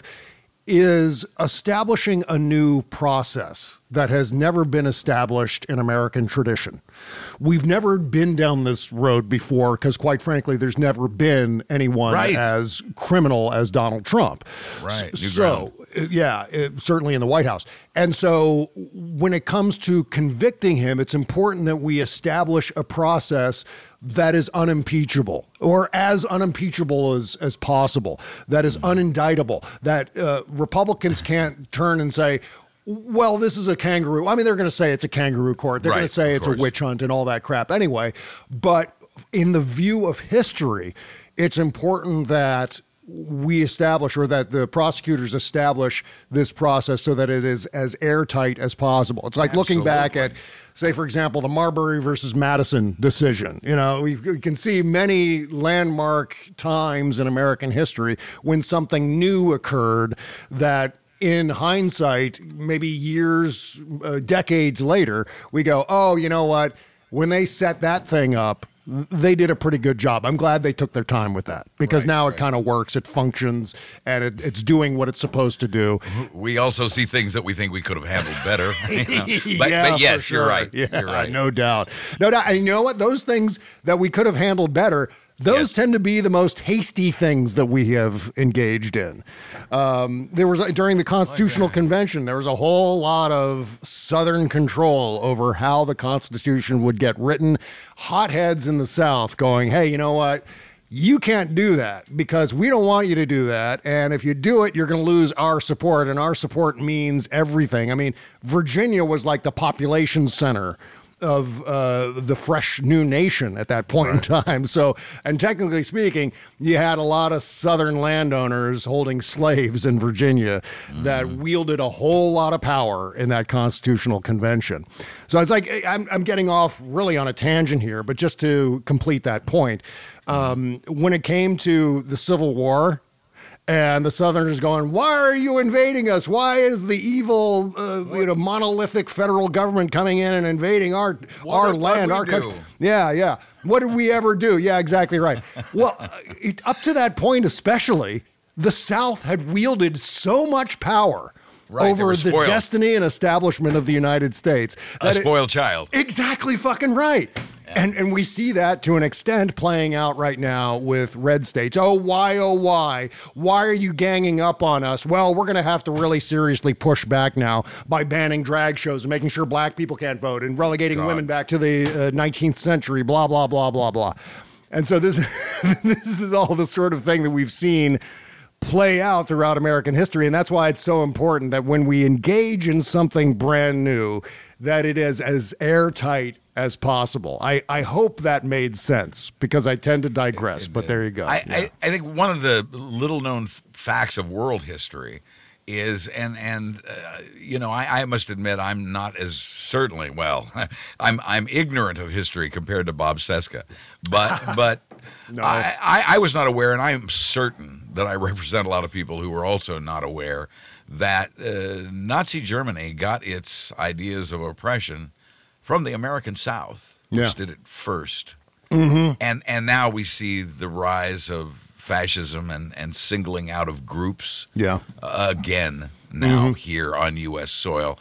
Speaker 7: is establishing a new process that has never been established in American tradition. We've never been down this road before because, quite frankly, there's never been anyone
Speaker 9: right.
Speaker 7: as criminal as Donald Trump.
Speaker 9: Right. New
Speaker 7: So,
Speaker 9: ground.
Speaker 7: yeah, it, certainly in the White House. And so when it comes to convicting him, it's important that we establish a process that is unimpeachable, or as unimpeachable as, as possible, that is unindictable, that uh, Republicans can't turn and say, well, this is a kangaroo. I mean, they're going to say it's a kangaroo court. They're
Speaker 9: right,
Speaker 7: going to say it's
Speaker 9: course.
Speaker 7: a witch hunt and all that crap anyway. But in the view of history, it's important that we establish, or that the prosecutors establish, this process so that it is as airtight as possible. It's like
Speaker 9: Absolutely.
Speaker 7: looking back at, say, for example, the Marbury versus Madison decision. You know, we, we can see many landmark times in American history when something new occurred that, in hindsight, maybe years, uh, decades later, we go, oh, you know what? When they set that thing up, they did a pretty good job. I'm glad they took their time with that, because
Speaker 9: right,
Speaker 7: now
Speaker 9: right.
Speaker 7: it kind of works, it functions, and it, it's doing what it's supposed to do.
Speaker 9: We also see things that we think we could have handled better. You know? but,
Speaker 7: yeah,
Speaker 9: but yes,
Speaker 7: sure.
Speaker 9: you're right.
Speaker 7: Yeah,
Speaker 9: you're right.
Speaker 7: No doubt. No doubt. And you know what? Those things that we could have handled better, those
Speaker 9: yes.
Speaker 7: tend to be the most hasty things that we have engaged in. Um, there was, during the Constitutional
Speaker 9: okay.
Speaker 7: Convention, there was a whole lot of Southern control over how the Constitution would get written. Hotheads in the South going, hey, you know what? You can't do that because we don't want you to do that. And if you do it, you're going to lose our support. And our support means everything. I mean, Virginia was like the population center of uh, the fresh new nation at that point right. in time. So, and technically speaking, you had a lot of Southern landowners holding slaves in Virginia mm-hmm. that wielded a whole lot of power in that Constitutional Convention. So it's like, I'm, I'm getting off really on a tangent here, but just to complete that point, um, when it came to the Civil War, and the Southerners going, why are you invading us? Why is the evil, uh, you know, monolithic federal government coming in and invading our
Speaker 9: what
Speaker 7: our
Speaker 9: did,
Speaker 7: land, our country? Yeah, yeah. What did we ever do? Yeah, exactly right. Well, it, up to that point especially, the South had wielded so much power
Speaker 9: right,
Speaker 7: over the destiny and establishment of the United States.
Speaker 9: A spoiled
Speaker 7: it,
Speaker 9: child.
Speaker 7: Exactly fucking right. And and we see that to an extent playing out right now with red states. Oh, why, oh, why? Why are you ganging up on us? Well, we're going to have to really seriously push back now by banning drag shows and making sure black people can't vote and relegating God. women back to the uh, nineteenth century, blah, blah, blah, blah, blah. And so this, this is all the sort of thing that we've seen play out throughout American history. And that's why it's so important that when we engage in something brand new, that it is as airtight as possible. I, I hope that made sense, because I tend to digress, it, it, but there you go.
Speaker 9: I,
Speaker 7: yeah.
Speaker 9: I, I think one of the little known f- facts of world history is, and and uh, you know, I, I must admit I'm not as certainly, well, I'm I'm ignorant of history compared to Bob Cesca, but but no. I, I, I was not aware, and I am certain that I represent a lot of people who are also not aware that uh, Nazi Germany got its ideas of oppression from the American South, which
Speaker 7: yeah.
Speaker 9: did it first.
Speaker 7: Mm-hmm.
Speaker 9: And and now we see the rise of fascism and, and singling out of groups
Speaker 7: yeah.
Speaker 9: uh, again now
Speaker 7: mm-hmm.
Speaker 9: here on U S soil. Uh,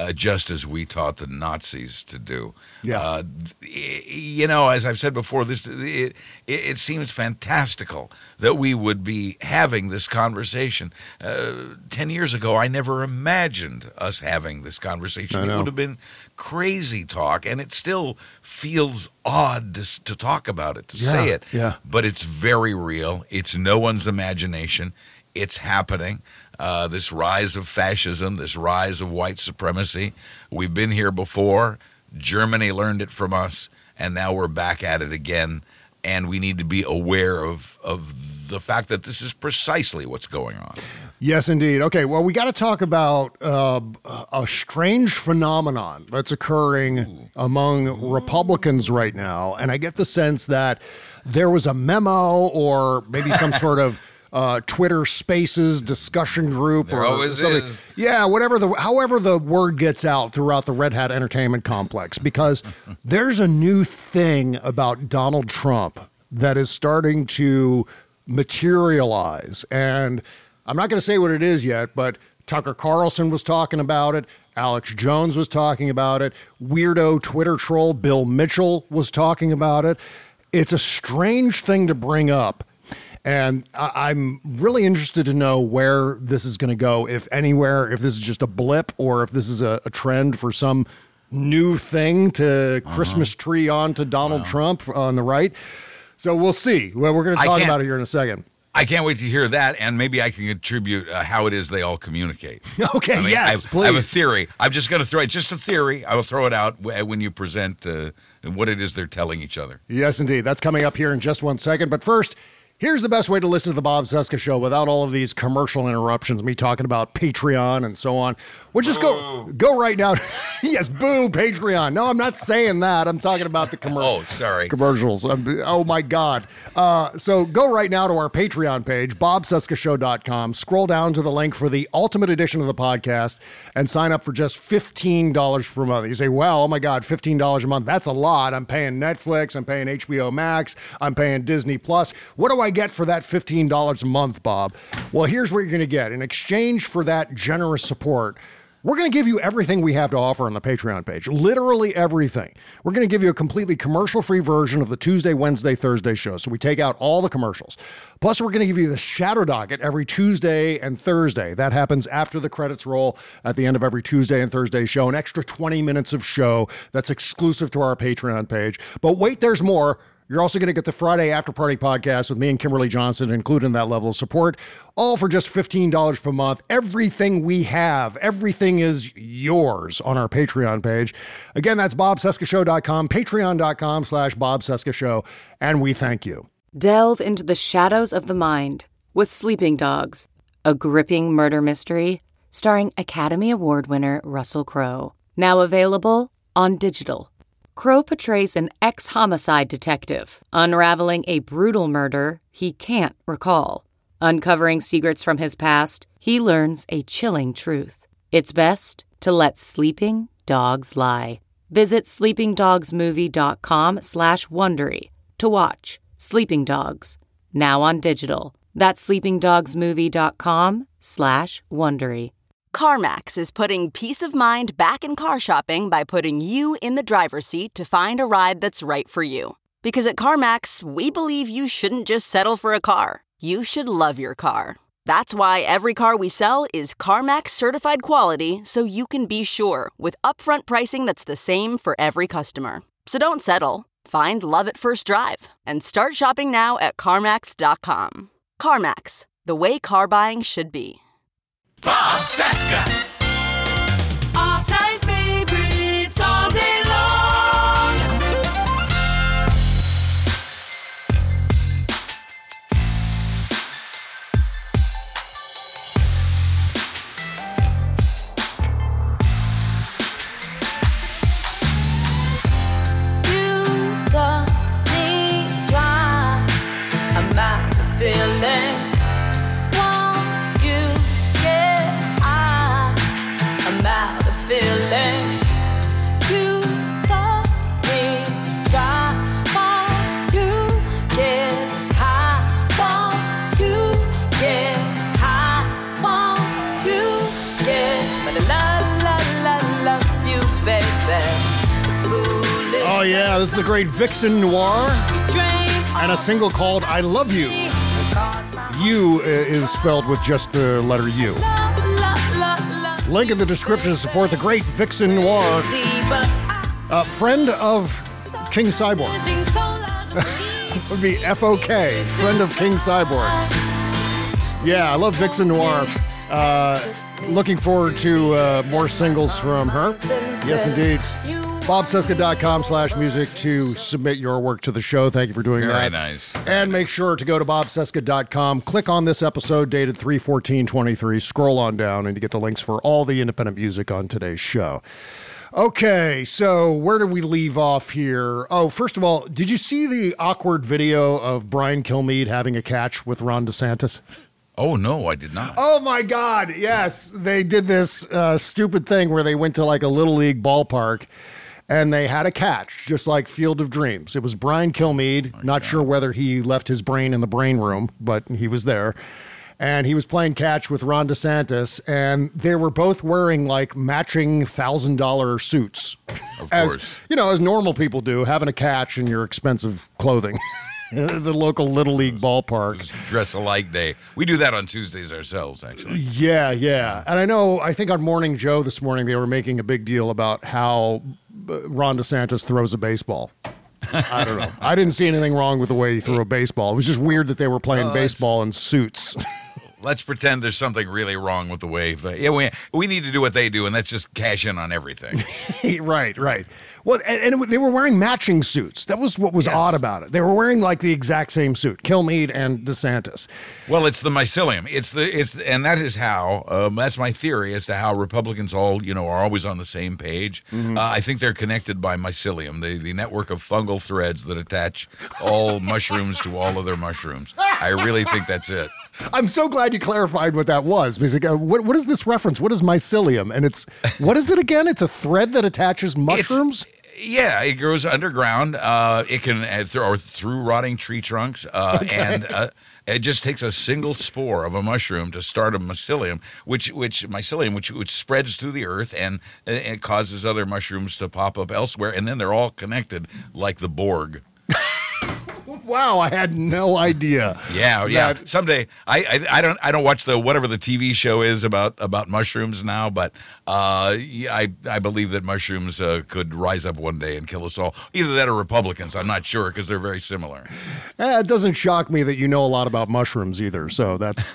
Speaker 9: uh, just as we taught the Nazis to do.
Speaker 7: Yeah.
Speaker 9: Uh, you know, as I've said before, this it, it seems fantastical that we would be having this conversation. Uh, ten years ago, I never imagined us having this conversation.
Speaker 7: I
Speaker 9: It
Speaker 7: know.
Speaker 9: would have been crazy talk, and it still feels odd to, to talk about it, to
Speaker 7: Yeah,
Speaker 9: say it.
Speaker 7: yeah.
Speaker 9: But it's very real. It's no one's imagination. It's happening. Uh, this rise of fascism, this rise of white supremacy. We've been here before. Germany learned it from us, and now we're back at it again. And we need to be aware of, of the fact that this is precisely what's going on.
Speaker 7: Yes, indeed. Okay, well, we got to talk about uh, a strange phenomenon that's occurring Ooh. among Ooh. Republicans right now. And I get the sense that there was a memo or maybe some sort of uh, Twitter Spaces discussion group
Speaker 9: there
Speaker 7: or
Speaker 9: always
Speaker 7: something.
Speaker 9: Is.
Speaker 7: Yeah, whatever the however the word gets out throughout the Red Hat Entertainment complex, because there's a new thing about Donald Trump that is starting to materialize. And I'm not going to say what it is yet, but Tucker Carlson was talking about it. Alex Jones was talking about it. Weirdo Twitter troll Bill Mitchell was talking about it. It's a strange thing to bring up. And I- I'm really interested to know where this is going to go, if anywhere, if this is just a blip or if this is a, a trend for some new thing to uh-huh. Christmas tree on to Donald wow. Trump on the right. So we'll see. Well, we're going to talk about it here in a second.
Speaker 9: I can't wait to hear that, and maybe I can contribute uh, how it is they all communicate.
Speaker 7: Okay,
Speaker 9: I mean,
Speaker 7: yes,
Speaker 9: I have,
Speaker 7: please.
Speaker 9: I have a theory. I'm just going to throw it, just a theory. I will throw it out w- when you present uh, what it is they're telling each other.
Speaker 7: Yes, indeed. That's coming up here in just one second. But first, here's the best way to listen to the Bob Cesca Show without all of these commercial interruptions, me talking about Patreon and so on. We'll just go go right now. Yes, boo, Patreon. No, I'm not saying that. I'm talking about the commercials.
Speaker 9: Oh, sorry.
Speaker 7: Commercials. Um, oh, my God. Uh, so go right now to our Patreon page, bob cesca show dot com. Scroll down to the link for the ultimate edition of the podcast and sign up for just fifteen dollars per month. You say, well, oh, my God, fifteen dollars a month. That's a lot. I'm paying Netflix. I'm paying H B O Max. I'm paying Disney Plus. What do I get for that fifteen dollars a month, Bob? Well, here's what you're going to get. In exchange for that generous support, we're going to give you everything we have to offer on the Patreon page. Literally everything. We're going to give you a completely commercial-free version of the Tuesday, Wednesday, Thursday show. So we take out all the commercials. Plus, we're going to give you the Shadow Docket every Tuesday and Thursday. That happens after the credits roll at the end of every Tuesday and Thursday show. An extra twenty minutes of show that's exclusive to our Patreon page. But wait, there's more. You're also going to get the Friday After Party podcast with me and Kimberly Johnson, including that level of support, all for just fifteen dollars per month. Everything we have, everything is yours on our Patreon page. Again, that's bob cesca show dot com, patreon dot com slash bob cesca show, and we thank you.
Speaker 8: Delve into the shadows of the mind with Sleeping Dogs, a gripping murder mystery starring Academy Award winner Russell Crowe. Now available on digital. Crowe portrays an ex-homicide detective, unraveling a brutal murder he can't recall. Uncovering secrets from his past, he learns a chilling truth. It's best to let sleeping dogs lie. Visit sleeping dogs movie dot com slash Wondery to watch Sleeping Dogs, now on digital. That's sleeping dogs movie dot com slash Wondery.
Speaker 11: CarMax is putting peace of mind back in car shopping by putting you in the driver's seat to find a ride that's right for you. Because at CarMax, we believe you shouldn't just settle for a car. You should love your car. That's why every car we sell is CarMax certified quality, so you can be sure with upfront pricing that's the same for every customer. So don't settle. Find love at first drive and start shopping now at CarMax dot com. CarMax, the way car buying should be.
Speaker 5: Bob Cesca. All-time favorites all day long.
Speaker 12: You saw me drive. I'm out of feeling. Feelings. You saw me try. Won't you get high? Won't you get high? Won't you get la la la la
Speaker 7: Oh, yeah, this is the great Vixen Noir and a single called I Love You. U is spelled with just the letter U. Link in the description to support the great Vixen Noir, a friend of King Cyborg. Would be F O K, friend of King Cyborg. Yeah, I love Vixen Noir. Uh, looking forward to uh, more singles from her. Yes, indeed. bob cesca dot com slash music to submit your work to the show. Thank you for doing
Speaker 9: Very
Speaker 7: that.
Speaker 9: nice.
Speaker 7: And make sure to go to bob cesca dot com, click on this episode dated three fourteen twenty-three, scroll on down, and you get the links for all the independent music on today's show. Okay, so where did we leave off here? Oh, first of all, did you see the awkward video of Brian Kilmeade having a catch with Ron DeSantis?
Speaker 9: Oh, no, I did not.
Speaker 7: Oh, my God, yes. They did this uh, stupid thing where they went to like a Little League ballpark and they had a catch, just like Field of Dreams. It was Brian Kilmeade, oh, not God. sure whether he left his brain in the brain room, but he was there. And he was playing catch with Ron DeSantis, and they were both wearing like matching one thousand dollars suits.
Speaker 9: Of
Speaker 7: as,
Speaker 9: course.
Speaker 7: You know, as normal people do, having a catch in your expensive clothing. The local Little League ballpark.
Speaker 9: Dress alike day. We do that on Tuesdays ourselves, actually.
Speaker 7: Yeah, yeah. And I know, I think on Morning Joe this morning, they were making a big deal about how Ron DeSantis throws a baseball. I don't know. I didn't see anything wrong with the way he threw a baseball. It was just weird that they were playing
Speaker 9: oh,
Speaker 7: baseball in suits.
Speaker 9: Let's pretend there's something really wrong with the way. Yeah, we we need to do what they do, and that's just cash in on everything.
Speaker 7: Right, right. Well, and, and they were wearing matching suits. That was what was yes. odd about it. They were wearing like the exact same suit, Kilmeade and DeSantis.
Speaker 9: Well, it's the mycelium. It's the it's and that is how. Um, that's my theory as to how Republicans all you know are always on the same page. Mm-hmm. Uh, I think they're connected by mycelium, the the network of fungal threads that attach all mushrooms to all other mushrooms. I really think that's it.
Speaker 7: I'm so glad you clarified what that was. Because uh, what what is this reference? What is mycelium? And it's what is it again? It's a thread that attaches mushrooms.
Speaker 9: It's, yeah, it grows underground. Uh, it can uh, th- or through rotting tree trunks, uh, okay. and uh, it just takes a single spore of a mushroom to start a mycelium, which which mycelium which which spreads through the earth and uh, it causes other mushrooms to pop up elsewhere, and then they're all connected like the Borg.
Speaker 7: Wow, I had no idea.
Speaker 9: Yeah, yeah.
Speaker 7: That...
Speaker 9: Someday, I, I I don't I don't watch the whatever the T V show is about about mushrooms now, but uh, yeah, I I believe that mushrooms uh, could rise up one day and kill us all. Either that or Republicans. I'm not sure because they're very similar.
Speaker 7: Eh, it doesn't shock me that you know a lot about mushrooms either. So that's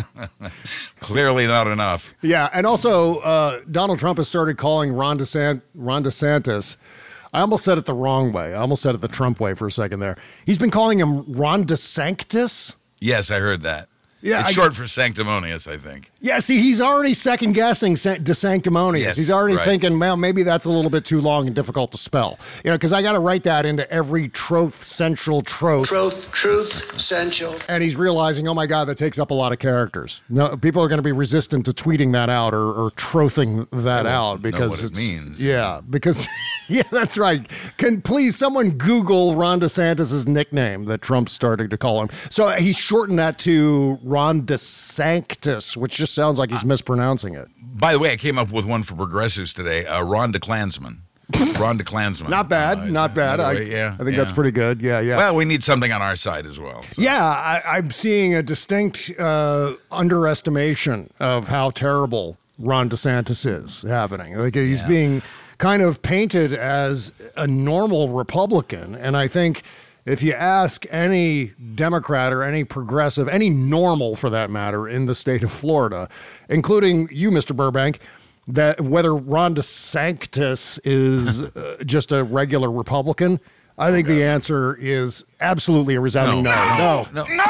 Speaker 9: clearly not enough.
Speaker 7: Yeah, and also uh, Donald Trump has started calling Ron DeSant- Ron DeSantis. I almost said it the wrong way. I almost said it the Trump way for a second there. He's been calling him Ron DeSanctus.
Speaker 9: Yes, I heard that.
Speaker 7: Yeah,
Speaker 9: it's
Speaker 7: I,
Speaker 9: short for sanctimonious, I think.
Speaker 7: Yeah, see, he's already second-guessing DeSanctimonious.
Speaker 9: Yes,
Speaker 7: he's already
Speaker 9: right.
Speaker 7: thinking, well, maybe that's a little bit too long and difficult to spell. You know, because I got to write that into every troth, central troth.
Speaker 13: Truth, truth, central.
Speaker 7: And he's realizing, oh, my God, that takes up a lot of characters. No, people are going to be resistant to tweeting that out or, or trothing that
Speaker 9: know,
Speaker 7: out because
Speaker 9: know what
Speaker 7: it's,
Speaker 9: it means.
Speaker 7: Yeah, because, yeah, that's right. Can please someone Google Ron DeSantis' nickname that Trump's starting to call him? So he's shortened that to Ron DeSanctus, which just sounds like he's mispronouncing it.
Speaker 9: By the way, I came up with one for progressives today. Uh, Ron DeKlansman. Ron DeKlansman.
Speaker 7: Not bad,
Speaker 9: uh,
Speaker 7: not bad. I,
Speaker 9: yeah,
Speaker 7: I think
Speaker 9: yeah.
Speaker 7: that's pretty good. Yeah, yeah.
Speaker 9: Well, we need something on our side as well. So.
Speaker 7: Yeah, I, I'm seeing a distinct uh, underestimation of how terrible Ron DeSantis is happening. Like he's
Speaker 9: Yeah.
Speaker 7: being kind of painted as a normal Republican, and I think if you ask any Democrat or any progressive, any normal for that matter, in the state of Florida, including you, Mister Burbank, that whether Ron DeSantis is uh, just a regular Republican, I think the answer is absolutely a resounding no.
Speaker 9: No.
Speaker 7: No.
Speaker 9: No. no.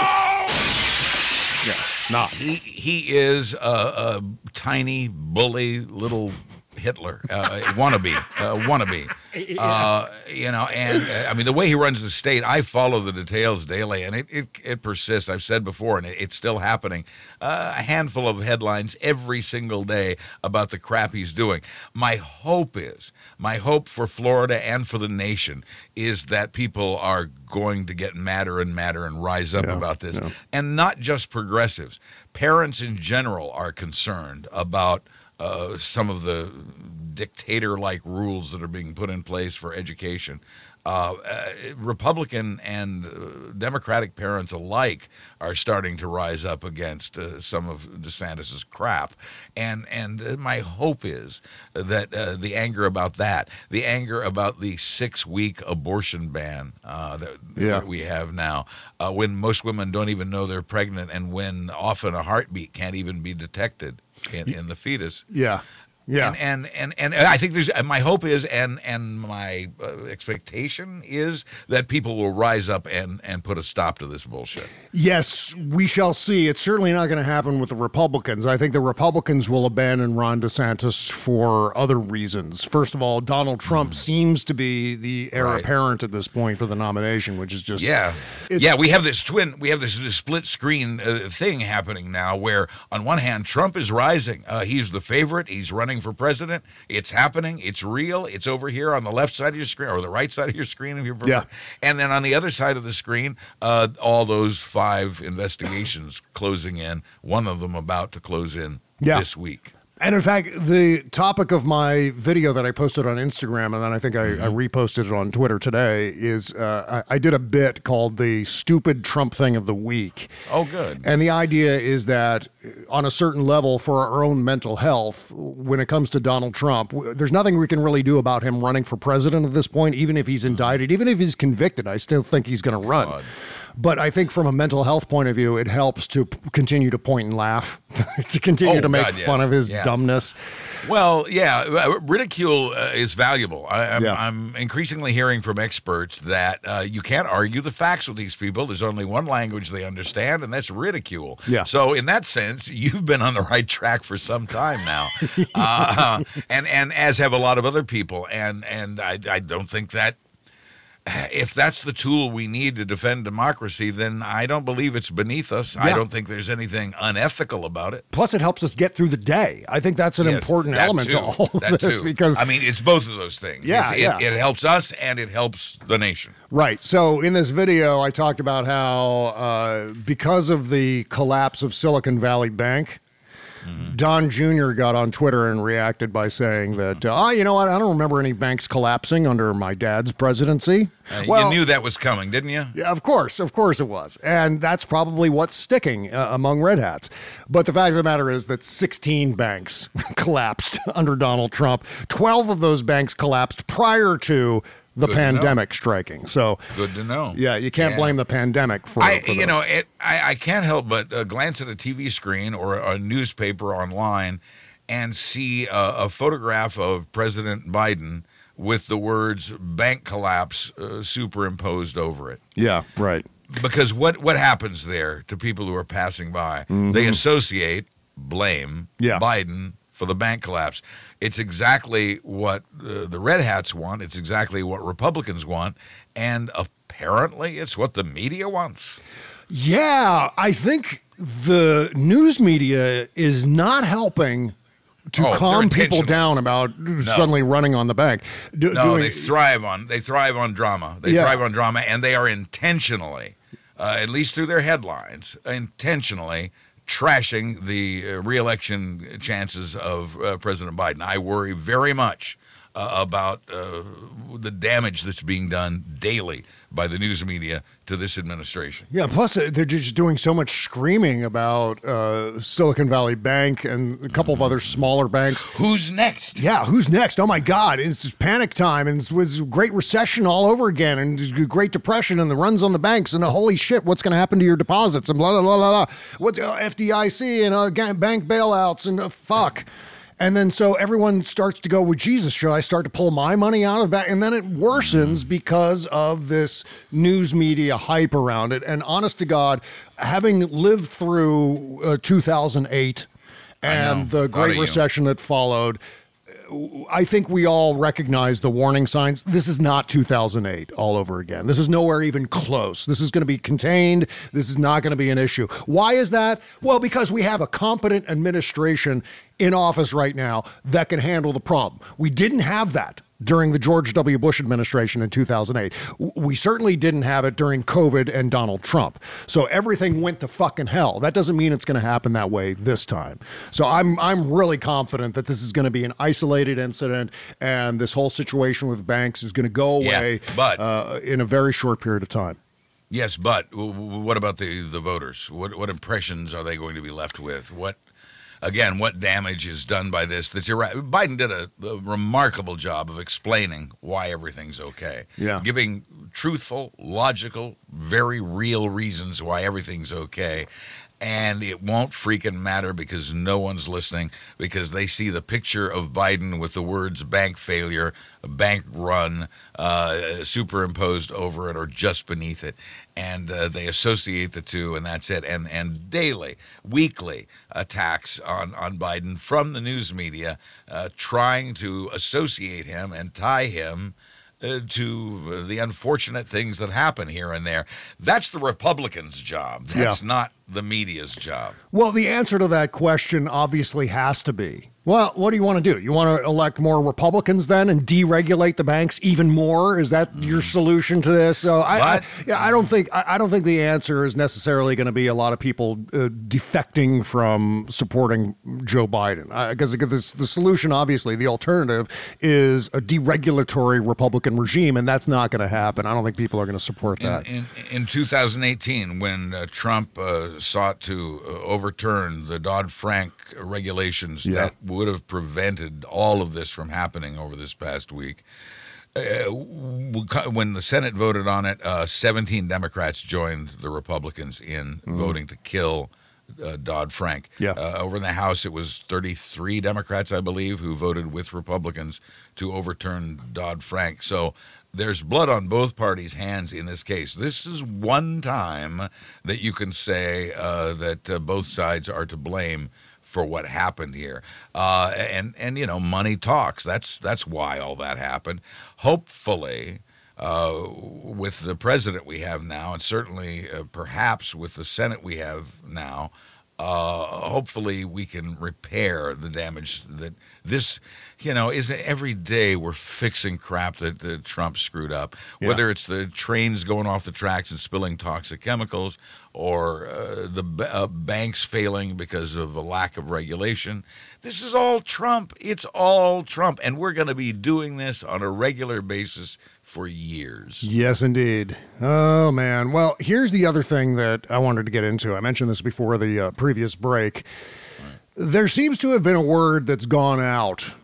Speaker 7: Yeah, not.
Speaker 9: He, he is a, a tiny, bully little Hitler, uh, wannabe, uh, wannabe. Uh, you know, and uh, I mean, the way he runs the state, I follow the details daily, and it it, it persists. I've said before, and it, it's still happening. Uh, a handful of headlines every single day about the crap he's doing. My hope is, my hope for Florida and for the nation is that people are going to get madder and madder and rise up
Speaker 7: yeah,
Speaker 9: about this,
Speaker 7: yeah.
Speaker 9: and not just progressives. Parents in general are concerned about uh, some of the dictator-like rules that are being put in place for education. Uh, uh, Republican and uh, Democratic parents alike are starting to rise up against uh, some of DeSantis's crap, and and uh, my hope is that uh, the anger about that, the anger about the six-week abortion ban uh, that,
Speaker 7: Yeah.
Speaker 9: that we have now, uh, when most women don't even know they're pregnant, and when often a heartbeat can't even be detected in, in the fetus.
Speaker 7: Yeah. Yeah.
Speaker 9: And, and and and I think there's my hope is and and my uh, expectation is that people will rise up and and put a stop to this bullshit.
Speaker 7: Yes, we shall see. It's certainly not going to happen with the Republicans. I think the Republicans will abandon Ron DeSantis for other reasons. First of all, Donald Trump mm. seems to be the heir
Speaker 9: Right.
Speaker 7: apparent at this point for the nomination, which is just
Speaker 9: Yeah,
Speaker 7: it's-
Speaker 9: yeah. We have this twin. We have this, this split screen uh, thing happening now, where on one hand Trump is rising. Uh, he's the favorite. He's running for president. It's happening. It's real. It's over here on the left side of your screen or the right side of your screen, if you prefer.
Speaker 7: Yeah.
Speaker 9: And then on the other side of the screen, uh, all those five investigations closing in. One of them about to close in
Speaker 7: Yeah.
Speaker 9: this week.
Speaker 7: And in fact, the topic of my video that I posted on Instagram, and then I think I, I reposted it on Twitter today, is uh, I, I did a bit called the stupid Trump thing of the week.
Speaker 9: Oh, good.
Speaker 7: And the idea is that on a certain level for our own mental health, when it comes to Donald Trump, w- there's nothing we can really do about him running for president at this point, even if he's indicted, even if he's convicted, I still think he's going to run.
Speaker 9: God.
Speaker 7: But I think from a mental health point of view, it helps to p- continue to point and laugh, to continue
Speaker 9: Oh,
Speaker 7: to make
Speaker 9: God, yes.
Speaker 7: fun of his
Speaker 9: Yeah.
Speaker 7: dumbness.
Speaker 9: Well, yeah, uh, ridicule uh, is valuable. I, I'm,
Speaker 7: Yeah.
Speaker 9: I'm increasingly hearing from experts that uh, you can't argue the facts with these people. There's only one language they understand, and that's ridicule.
Speaker 7: Yeah.
Speaker 9: So in that sense, you've been on the right track for some time now, uh, and and as have a lot of other people. And and I, I don't think that. If that's the tool we need to defend democracy, then I don't believe it's beneath us. I
Speaker 7: Yeah.
Speaker 9: don't think there's anything unethical about it.
Speaker 7: Plus, it helps us get through the day. I think that's an
Speaker 9: Yes,
Speaker 7: important
Speaker 9: that
Speaker 7: element
Speaker 9: too.
Speaker 7: to all of
Speaker 9: That
Speaker 7: this
Speaker 9: too.
Speaker 7: because
Speaker 9: I mean, it's both of those things.
Speaker 7: Yeah,
Speaker 9: It's-
Speaker 7: yeah.
Speaker 9: It, it helps us and it helps the nation.
Speaker 7: Right. So in this video, I talked about how uh, because of the collapse of Silicon Valley Bank,
Speaker 9: Mm-hmm.
Speaker 7: Don Junior got on Twitter and reacted by saying that, uh, oh, you know what? I don't remember any banks collapsing under my dad's presidency.
Speaker 9: Uh,
Speaker 7: Well,
Speaker 9: you knew that was coming, didn't you?
Speaker 7: Yeah, of course, of course it was. And that's probably what's sticking uh, among Red Hats. But the fact of the matter is that sixteen banks collapsed under Donald Trump. twelve of those banks collapsed prior to the
Speaker 9: Good to know.
Speaker 7: pandemic striking. So,
Speaker 9: Good to know.
Speaker 7: yeah, you can't
Speaker 9: Yeah.
Speaker 7: blame the pandemic for,
Speaker 9: I,
Speaker 7: for
Speaker 9: you
Speaker 7: those.
Speaker 9: know, it, I, I can't help but uh, glance at a T V screen or a newspaper online and see a, a photograph of President Biden with the words "bank collapse" uh, superimposed over it.
Speaker 7: Yeah, right.
Speaker 9: Because what, what happens there to people who are passing by? They associate, blame
Speaker 7: Yeah.
Speaker 9: Biden for the bank collapse. It's exactly what uh, the Red Hats want. It's exactly what Republicans want. And apparently it's what the media wants.
Speaker 7: Yeah, I think the news media is not helping to
Speaker 9: Oh, they're
Speaker 7: calm people
Speaker 9: intentional.
Speaker 7: down about suddenly running on the bank. Do,
Speaker 9: No,
Speaker 7: doing-
Speaker 9: they thrive on they thrive on drama. They
Speaker 7: Yeah.
Speaker 9: thrive on drama, and they are intentionally, uh, at least through their headlines, intentionally trashing the uh, reelection chances of uh, President Biden. I worry very much uh, about uh, the damage that's being done daily by the news media to this administration.
Speaker 7: Yeah, plus uh, they're just doing so much screaming about uh, Silicon Valley Bank and a couple of other smaller banks.
Speaker 9: Who's next?
Speaker 7: Yeah, who's next? Oh my God, it's just panic time, and it was a great recession all over again, and there's a Great Depression, and the runs on the banks, and uh, holy shit, what's going to happen to your deposits, and blah, blah, blah, blah, blah. What's uh, F D I C, and uh, ga- bank bailouts, and uh, fuck. And then so everyone starts to go, well, Jesus, should I start to pull my money out of that? And then it worsens because of this news media hype around it. And honest to God, having lived through uh, two thousand eight and the
Speaker 9: Lot of
Speaker 7: Great
Speaker 9: you.
Speaker 7: Recession that followed, I think we all recognize the warning signs. This is not two thousand eight all over again. This is nowhere even close. This is going to be contained. This is not going to be an issue. Why is that? Well, because we have a competent administration in office right now that can handle the problem. We didn't have that during the George W. Bush administration in two thousand eight. We certainly didn't have it during COVID and Donald Trump. So everything went to fucking hell. That doesn't mean it's going to happen that way this time. So I'm I'm really confident that this is going to be an isolated incident, and this whole situation with banks is going to go away
Speaker 9: Yeah, but
Speaker 7: uh, in a very short period of time.
Speaker 9: Yes, but w- w- what about the, the voters? What what impressions are they going to be left with? What Again, what damage is done by this? That's ira- Biden did a, a remarkable job of explaining why everything's okay.
Speaker 7: Yeah.
Speaker 9: Giving truthful, logical, very real reasons why everything's okay. And it won't freaking matter because no one's listening, because they see the picture of Biden with the words bank failure, bank run, uh, superimposed over it or just beneath it. And uh, they associate the two, and that's it. And and daily, weekly attacks on, on Biden from the news media, uh, trying to associate him and tie him uh, to the unfortunate things that happen here and there. That's the Republicans' job. That's
Speaker 7: Yeah.
Speaker 9: not the media's job.
Speaker 7: Well, the answer to that question obviously has to be, well, what do you want to do? You want to elect more Republicans then and deregulate the banks even more? Is that your solution to this? So I, I, yeah, I don't think I, I don't think the answer is necessarily going to be a lot of people uh, defecting from supporting Joe Biden. Because the, the solution, obviously, the alternative is a deregulatory Republican regime, and that's not going to happen. I don't think people are going to support that.
Speaker 9: In, in, in two thousand eighteen, when uh, Trump uh, sought to uh, overturn the Dodd-Frank regulations
Speaker 7: Yeah.
Speaker 9: that would have prevented all of this from happening over this past week, uh, when the Senate voted on it, uh, seventeen Democrats joined the Republicans in
Speaker 7: Mhm.
Speaker 9: voting to kill uh, Dodd-Frank.
Speaker 7: Yeah.
Speaker 9: Uh, over in the House, it was thirty-three Democrats, I believe, who voted with Republicans to overturn Dodd-Frank. So there's blood on both parties' hands in this case. This is one time that you can say uh, that uh, both sides are to blame for what happened here. Uh, and, and, you know, money talks. That's, that's why all that happened. Hopefully, uh, with the president we have now, and certainly uh, perhaps with the Senate we have now, uh, hopefully we can repair the damage that this, you know, is every day we're fixing crap that, that Trump screwed up.
Speaker 7: Yeah.
Speaker 9: Whether it's the trains going off the tracks and spilling toxic chemicals, or uh, the b- uh, banks failing because of a lack of regulation. This is all Trump. It's all Trump. And we're going to be doing this on a regular basis for years.
Speaker 7: Yes, indeed. Oh, man. Well, here's the other thing that I wanted to get into. I mentioned this before the uh, previous break. There seems to have been a word that's gone out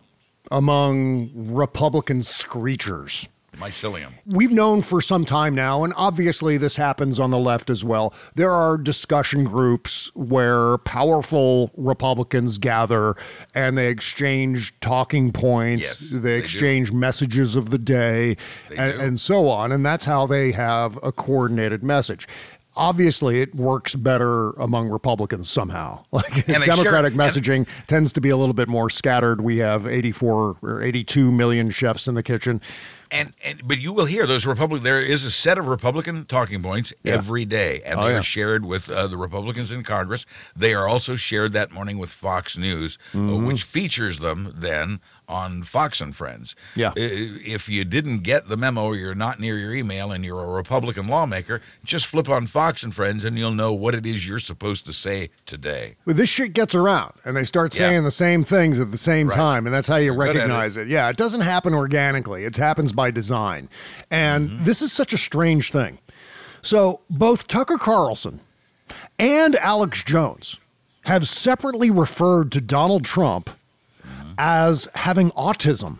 Speaker 7: among Republican screechers.
Speaker 9: Mycelium.
Speaker 7: We've known for some time now, and obviously this happens on the left as well. There are discussion groups where powerful Republicans gather and they exchange talking points,
Speaker 9: Yes,
Speaker 7: they
Speaker 9: they
Speaker 7: exchange messages of the day,
Speaker 9: They
Speaker 7: and,
Speaker 9: do.
Speaker 7: and so on. And that's how they have a coordinated message. Obviously, it works better among Republicans somehow. Like
Speaker 9: And they
Speaker 7: Democratic
Speaker 9: share-
Speaker 7: messaging tends to be a little bit more scattered. We have eighty-four or eighty-two million chefs in the kitchen.
Speaker 9: And, and but you will hear those Republican. There is a set of Republican talking points
Speaker 7: Yeah.
Speaker 9: every day, and
Speaker 7: Oh,
Speaker 9: they
Speaker 7: yeah.
Speaker 9: are shared with uh, the Republicans in Congress. They are also shared that morning with Fox News, uh,
Speaker 7: Mhm.
Speaker 9: which features them then on Fox and Friends.
Speaker 7: Yeah.
Speaker 9: I- If you didn't get the memo, or you're not near your email, and you're a Republican lawmaker, just flip on Fox and Friends, and you'll know what it is you're supposed to say today.
Speaker 7: But this shit gets around, and they start
Speaker 9: Yeah.
Speaker 7: saying the same things at the same
Speaker 9: Right.
Speaker 7: time, and that's how you
Speaker 9: They're good at
Speaker 7: recognize it. Yeah, it doesn't happen organically. It happens by design. And
Speaker 9: Mm-hmm.
Speaker 7: this is such a strange thing. So both Tucker Carlson and Alex Jones have separately referred to Donald Trump
Speaker 9: Mm-hmm.
Speaker 7: as having autism.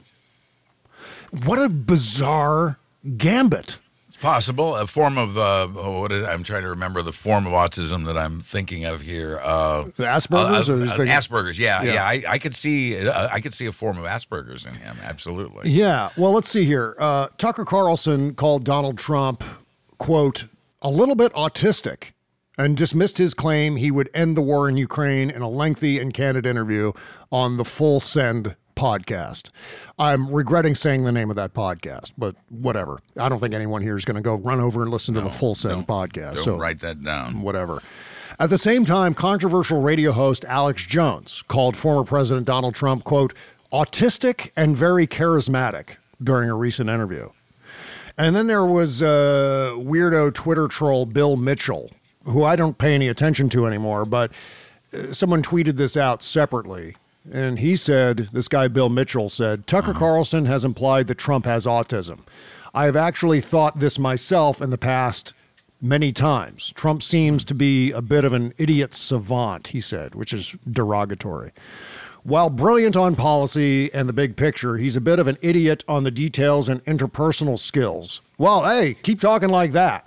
Speaker 7: What a bizarre gambit.
Speaker 9: It's possible. A form of, uh, oh, what is, I'm trying to remember the form of autism that I'm thinking of here. Uh,
Speaker 7: Asperger's
Speaker 9: uh,
Speaker 7: or is
Speaker 9: uh,
Speaker 7: the-
Speaker 9: Asperger's, yeah.
Speaker 7: Yeah.
Speaker 9: Yeah, I, I could see uh, I could see a form of Asperger's in him, absolutely.
Speaker 7: Yeah. Well, let's see here. Uh, Tucker Carlson called Donald Trump, quote, a little bit autistic, and dismissed his claim he would end the war in Ukraine in a lengthy and candid interview on the Full Send podcast. I'm regretting saying the name of that podcast, but whatever. I don't think anyone here is going to go run over and listen to the Full Send podcast.
Speaker 9: Don't
Speaker 7: so
Speaker 9: write that down.
Speaker 7: Whatever. At the same time, controversial radio host Alex Jones called former President Donald Trump, quote, autistic and very charismatic during a recent interview. And then there was uh, weirdo Twitter troll Bill Mitchell, who I don't pay any attention to anymore, but uh, someone tweeted this out separately. And he said, this guy Bill Mitchell said, Tucker Carlson has implied that Trump has autism. I have actually thought this myself in the past many times. Trump seems to be a bit of an idiot savant, he said, which is derogatory. While brilliant on policy and the big picture, he's a bit of an idiot on the details and interpersonal skills. Well, hey, keep talking like that.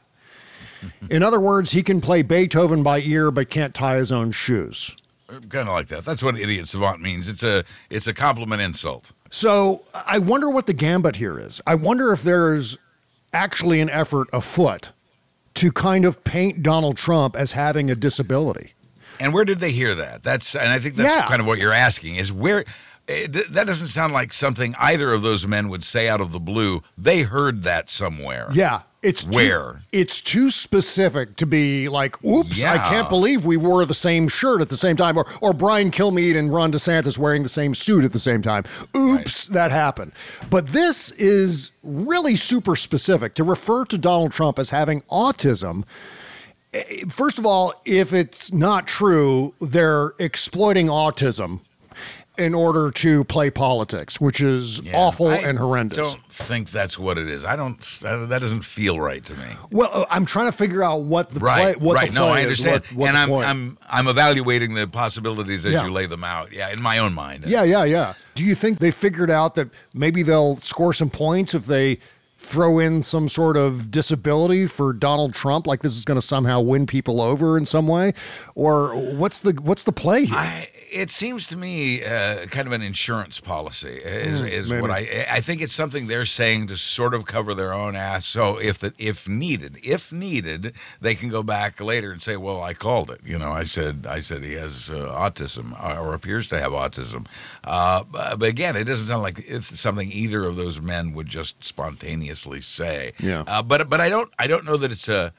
Speaker 7: In other words, he can play Beethoven by ear but can't tie his own shoes.
Speaker 9: Kind of like that. That's what idiot savant means. It's a it's a compliment insult.
Speaker 7: So I wonder what the gambit here is. I wonder if there's actually an effort afoot to kind of paint Donald Trump as having a disability.
Speaker 9: And where did they hear that? That's and I think that's
Speaker 7: Yeah.
Speaker 9: kind of what you're asking is where. It, that doesn't sound like something either of those men would say out of the blue. They heard that somewhere.
Speaker 7: Yeah. It's
Speaker 9: Where?
Speaker 7: Too, it's too specific to be like, oops, I
Speaker 9: Yeah.
Speaker 7: can't believe we wore the same shirt at the same time. Or, or Brian Kilmeade and Ron DeSantis wearing the same suit at the same time. Oops, that happened. But this is really super specific. To refer to Donald Trump as having autism, eh, first of all, if it's not true, they're exploiting autism in order to play politics, which is
Speaker 9: Yeah,
Speaker 7: awful
Speaker 9: I
Speaker 7: and horrendous.
Speaker 9: don't think that's what it is. I don't. That doesn't feel right to me.
Speaker 7: Well, uh, I'm trying to figure out what the
Speaker 9: Right,
Speaker 7: play, what
Speaker 9: right.
Speaker 7: the
Speaker 9: No,
Speaker 7: play
Speaker 9: I understand,
Speaker 7: is, what, what
Speaker 9: and
Speaker 7: the
Speaker 9: I'm
Speaker 7: point.
Speaker 9: I'm I'm evaluating the possibilities as
Speaker 7: Yeah.
Speaker 9: you lay them out. Yeah, in my own mind.
Speaker 7: Yeah, yeah, yeah. Do you think they figured out that maybe they'll score some points if they throw in some sort of disability for Donald Trump? Like this is going to somehow win people over in some way, or what's the what's the play here?
Speaker 9: I, it seems to me uh, kind of an insurance policy is,
Speaker 7: Mm,
Speaker 9: is
Speaker 7: maybe.
Speaker 9: what I I think it's something they're saying to sort of cover their own ass. So if the, if needed, if needed, they can go back later and say, well, I called it. You know, I said I said he has uh, autism uh, or appears to have autism. Uh, but but again, it doesn't sound like it's something either of those men would just spontaneously say.
Speaker 7: Yeah.
Speaker 9: Uh, but but I don't I don't know that it's a.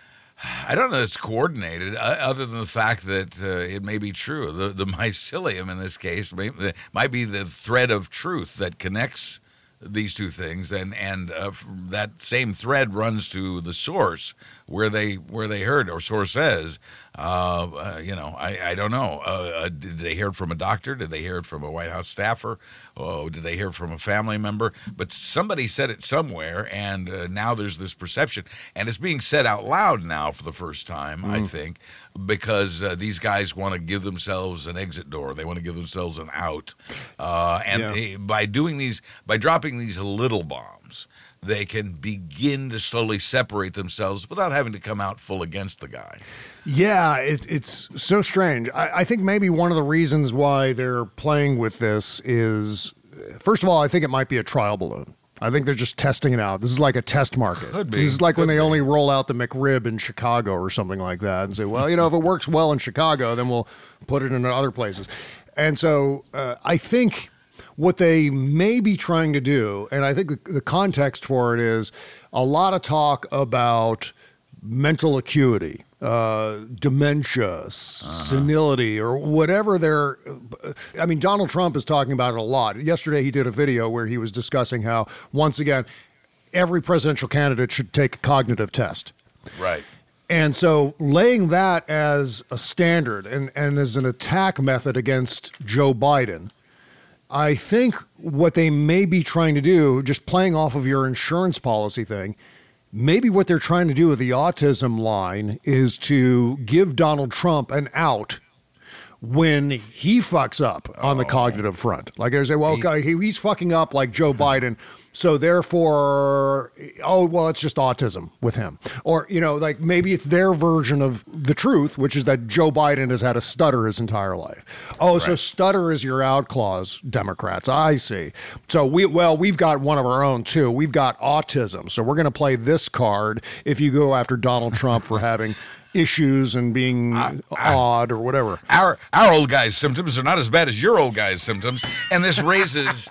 Speaker 9: I don't know that it's coordinated, uh, other than the fact that uh, it may be true. The the mycelium in this case may, might be the thread of truth that connects these two things, and and uh, that same thread runs to the source where they where they heard, or source says, uh, uh, you know, I, I don't know. Uh, uh, did they hear it from a doctor? Did they hear it from a White House staffer? Oh, did they hear it from a family member? But somebody said it somewhere, and uh, now there's this perception, and it's being said out loud now for the first time, I
Speaker 7: Mm.
Speaker 9: think, because uh, these guys want to give themselves an exit door. They want to give themselves an out, uh, and
Speaker 7: Yeah.
Speaker 9: they- by doing these, by dropping these little bombs, they can begin to slowly separate themselves without having to come out full against the guy.
Speaker 7: Yeah, it, it's so strange. I, I think maybe one of the reasons why they're playing with this is, first of all, I think it might be a trial balloon. I think they're just testing it out. This is like a test market.
Speaker 9: Could be.
Speaker 7: This is like when
Speaker 9: Could
Speaker 7: they
Speaker 9: be.
Speaker 7: only roll out the McRib in Chicago or something like that and say, well, you know, if it works well in Chicago, then we'll put it in other places. And so uh, I think what they may be trying to do, and I think the, the context for it is a lot of talk about mental acuity, uh, dementia, senility, or whatever they're. I mean, Donald Trump is talking about it a lot. Yesterday, he did a video where he was discussing how, once again, every presidential candidate should take a cognitive test.
Speaker 9: Right.
Speaker 7: And so laying that as a standard and, and as an attack method against Joe Biden, I think what they may be trying to do, just playing off of your insurance policy thing, maybe what they're trying to do with the autism line is to give Donald Trump an out when he fucks up on the cognitive front. Like they say, well, okay, he, he's fucking up like Joe Biden. So therefore, oh, well, it's just autism with him. Or, you know, like maybe it's their version of the truth, which is that Joe Biden has had a stutter his entire life. Oh, so stutter is your out clause, Democrats. I see. So we, well, we've got one of our own too. We've got autism. So we're going to play this card if you go after Donald Trump for having issues and being odd or whatever.
Speaker 9: Our our old guy's symptoms are not as bad as your old guy's symptoms, and this raises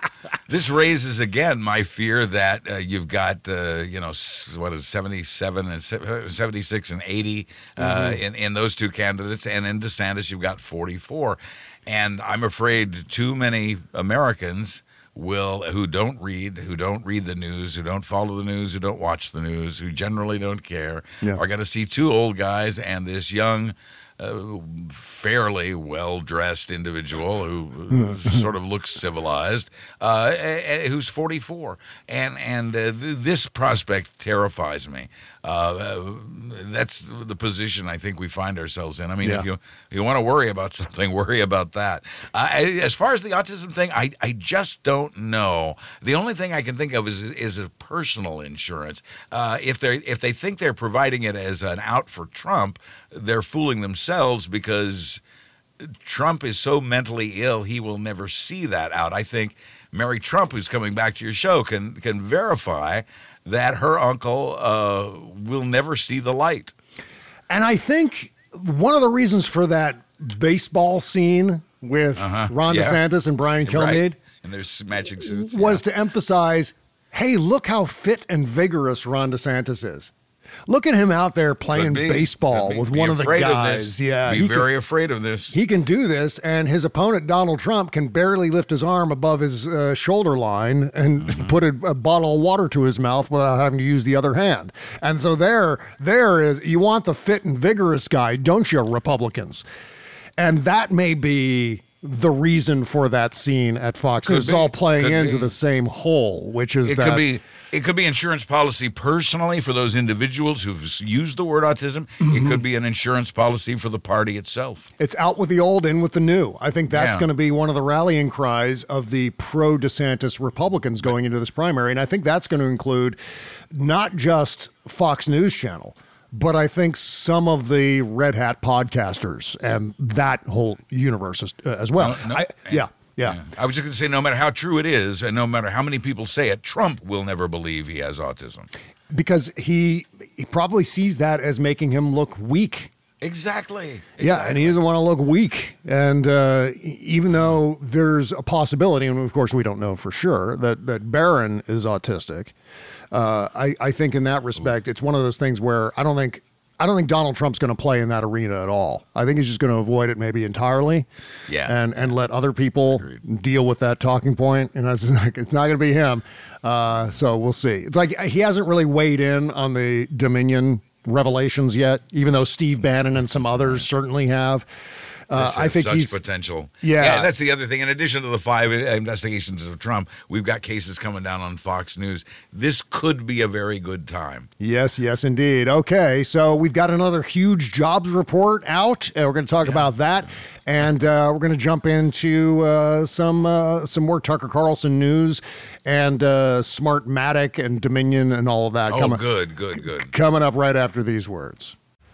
Speaker 9: this raises again my fear that uh, you've got uh, you know s- what is seventy-seven and se- seventy-six and eighty uh,
Speaker 7: Mhm.
Speaker 9: in in those two candidates, and in DeSantis you've got forty-four, and I'm afraid too many Americans will who don't read, who don't read the news, who don't follow the news, who don't watch the news, who generally don't care,
Speaker 7: Yeah.
Speaker 9: are going to see two old guys and this young, uh, fairly well-dressed individual who, who sort of looks civilized, uh, a- a- who's forty-four, and and uh, th- this prospect terrifies me. Uh, uh, that's the position I think we find ourselves in. I mean,
Speaker 7: Yeah.
Speaker 9: if you you want to worry about something, worry about that. Uh, I, as far as the autism thing, I, I just don't know. The only thing I can think of is is a personal insurance. Uh, if they if they think they're providing it as an out for Trump, they're fooling themselves because Trump is so mentally ill he will never see that out. I think Mary Trump, who's coming back to your show, can can verify that her uncle uh, will never see the light.
Speaker 7: And I think one of the reasons for that baseball scene with
Speaker 9: Uh-huh.
Speaker 7: Ron
Speaker 9: Yeah.
Speaker 7: DeSantis and Brian
Speaker 9: Right.
Speaker 7: Kilmeade
Speaker 9: And there's matching suits.
Speaker 7: was to emphasize, hey, look how fit and vigorous Ron DeSantis is. Look at him out there playing
Speaker 9: be.
Speaker 7: baseball
Speaker 9: Could be.
Speaker 7: with
Speaker 9: Be
Speaker 7: one of the
Speaker 9: afraid of
Speaker 7: guys.
Speaker 9: this.
Speaker 7: Yeah,
Speaker 9: Be
Speaker 7: he
Speaker 9: very
Speaker 7: can,
Speaker 9: afraid of this.
Speaker 7: he can do this, and his opponent Donald Trump can barely lift his arm above his uh, shoulder line and
Speaker 9: Mm-hmm.
Speaker 7: put a, a bottle of water to his mouth without having to use the other hand. And so there, there is you want the fit and vigorous guy, don't you, Republicans? And that may be the reason for that scene at Fox
Speaker 9: Could
Speaker 7: News. It's
Speaker 9: be.
Speaker 7: all playing
Speaker 9: Could
Speaker 7: into
Speaker 9: be.
Speaker 7: the same hole, which is
Speaker 9: It
Speaker 7: that
Speaker 9: could be it could be insurance policy personally for those individuals who've s- used the word autism. It
Speaker 7: Mhm.
Speaker 9: could be an insurance policy for the party itself.
Speaker 7: it's out with the old, in with the new. I think that's
Speaker 9: Yeah.
Speaker 7: going to be one of the rallying cries of the pro DeSantis Republicans going into this primary. And I think that's going to include not just Fox News Channel, but I think some of the Red Hat podcasters and that whole universe as, uh, as well.
Speaker 9: No, no,
Speaker 7: I, yeah, yeah.
Speaker 9: I was just going to say, no matter how true it is, and no matter how many people say it, Trump will never believe he has autism.
Speaker 7: Because he, he probably sees that as making him look weak.
Speaker 9: Exactly.
Speaker 7: Yeah, and he doesn't want to look weak. And uh, e- even though there's a possibility, and of course we don't know for sure, that, that Barron is autistic, uh, I, I think in that respect, it's one of those things where I don't think I don't think Donald Trump's going to play in that arena at all. I think he's just going to avoid it maybe entirely.
Speaker 9: Yeah.
Speaker 7: And and let other people deal with that talking point. And that's not, it's not going to be him. Uh, so we'll see. It's like he hasn't really weighed in on the Dominion revelations yet, even though Steve Bannon and some others certainly have. Uh,
Speaker 9: This
Speaker 7: I
Speaker 9: has
Speaker 7: think
Speaker 9: such
Speaker 7: he's
Speaker 9: potential.
Speaker 7: Yeah.
Speaker 9: that's the other thing. In addition to the five investigations of Trump, we've got cases coming down on Fox News. This could be a very good time.
Speaker 7: Yes, yes, indeed. Okay, so we've got another huge jobs report out. Uh, we're going to talk about that, and uh, we're going to jump into uh, some uh, some more Tucker Carlson news and uh, Smartmatic and Dominion and all of that.
Speaker 9: Oh,
Speaker 7: coming,
Speaker 9: good, good, good.
Speaker 7: coming up right after these words.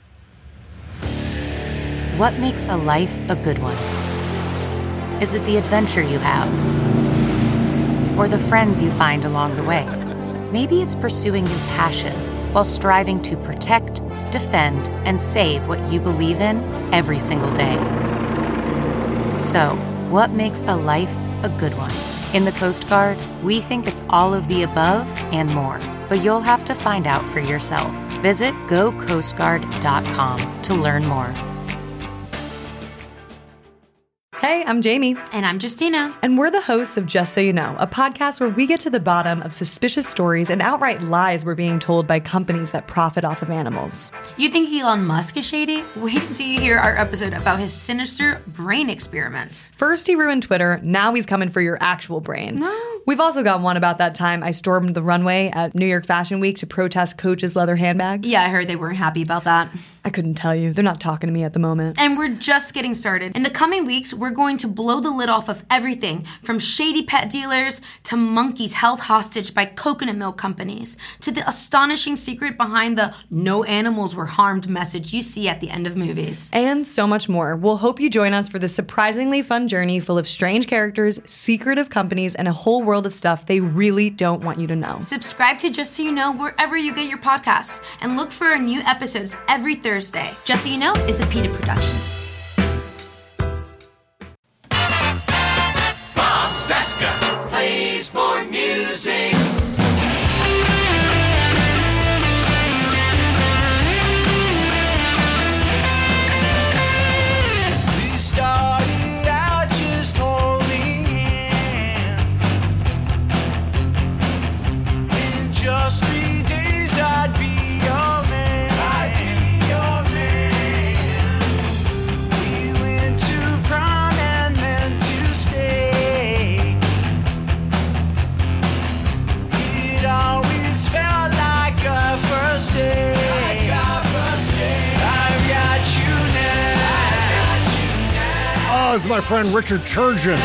Speaker 8: What makes a life a good one? Is it the adventure you have? Or the friends you find along the way? Maybe it's pursuing your passion while striving to protect, defend, and save what you believe in every single day. So, what makes a life a good one? In the Coast Guard, we think it's all of the above and more, but you'll have to find out for yourself. Visit go coast guard dot com to learn more.
Speaker 2: Hey, I'm Jamie.
Speaker 3: And I'm Justina.
Speaker 2: And we're the hosts of Just So You Know, a podcast where we get to the bottom of suspicious stories and outright lies we're being told by companies that profit off of animals.
Speaker 3: You think Elon Musk is shady? Wait until you hear our episode about his sinister brain experiments.
Speaker 2: First he ruined Twitter, now he's coming for your actual brain. No. We've also got one about that time I stormed the runway at New York Fashion Week to protest Coach's leather handbags.
Speaker 3: Yeah, I heard they weren't happy about that.
Speaker 2: I couldn't tell you. They're not talking to me at the moment.
Speaker 3: And we're just getting started. In the coming weeks, we're going to blow the lid off of everything from shady pet dealers to monkeys held hostage by coconut milk companies to the astonishing secret behind the no animals were harmed message you see at the end of movies.
Speaker 2: And so much more. We'll hope you join us for this surprisingly fun journey full of strange characters, secretive companies, and a whole world of stuff they really don't want you to know.
Speaker 3: Subscribe to Just So You Know wherever you get your podcasts and look for our new episodes every Thursday. Just So You Know is a PETA production.
Speaker 5: Bob Cesca plays more
Speaker 7: Buzz, my friend Richard Turgeon.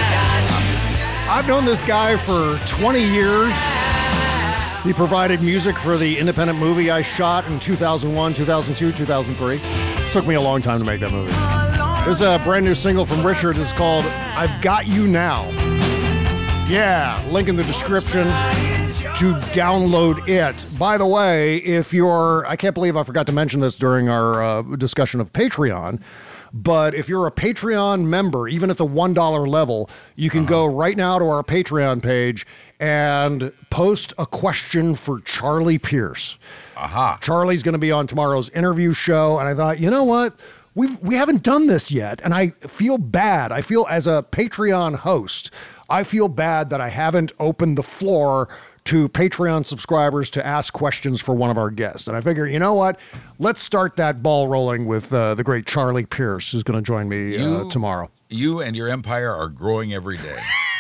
Speaker 7: I've known this guy for twenty years. He provided music for the independent movie I shot in two thousand one, two thousand two, two thousand three. Took me a long time to make that movie. There's a brand new single from Richard. It's called I've Got You Now. Yeah, link in the description to download it. By the way, if you're, I can't believe I forgot to mention this during our uh, discussion of Patreon, but if you're a Patreon member, even at the one dollar level, you can uh-huh. go right now to our Patreon page and post a question for Charlie Pierce.
Speaker 9: Aha.
Speaker 7: Charlie's going to be on tomorrow's interview show, and I thought, you know what? We've, we haven't done this yet, and I feel bad. I feel, as a Patreon host, I feel bad that I haven't opened the floor to Patreon subscribers to ask questions for one of our guests. And I figure, you know what? Let's start that ball rolling with uh, the great Charlie Pierce, who's going to join me
Speaker 9: you,
Speaker 7: uh, tomorrow.
Speaker 9: You and your empire are growing every day.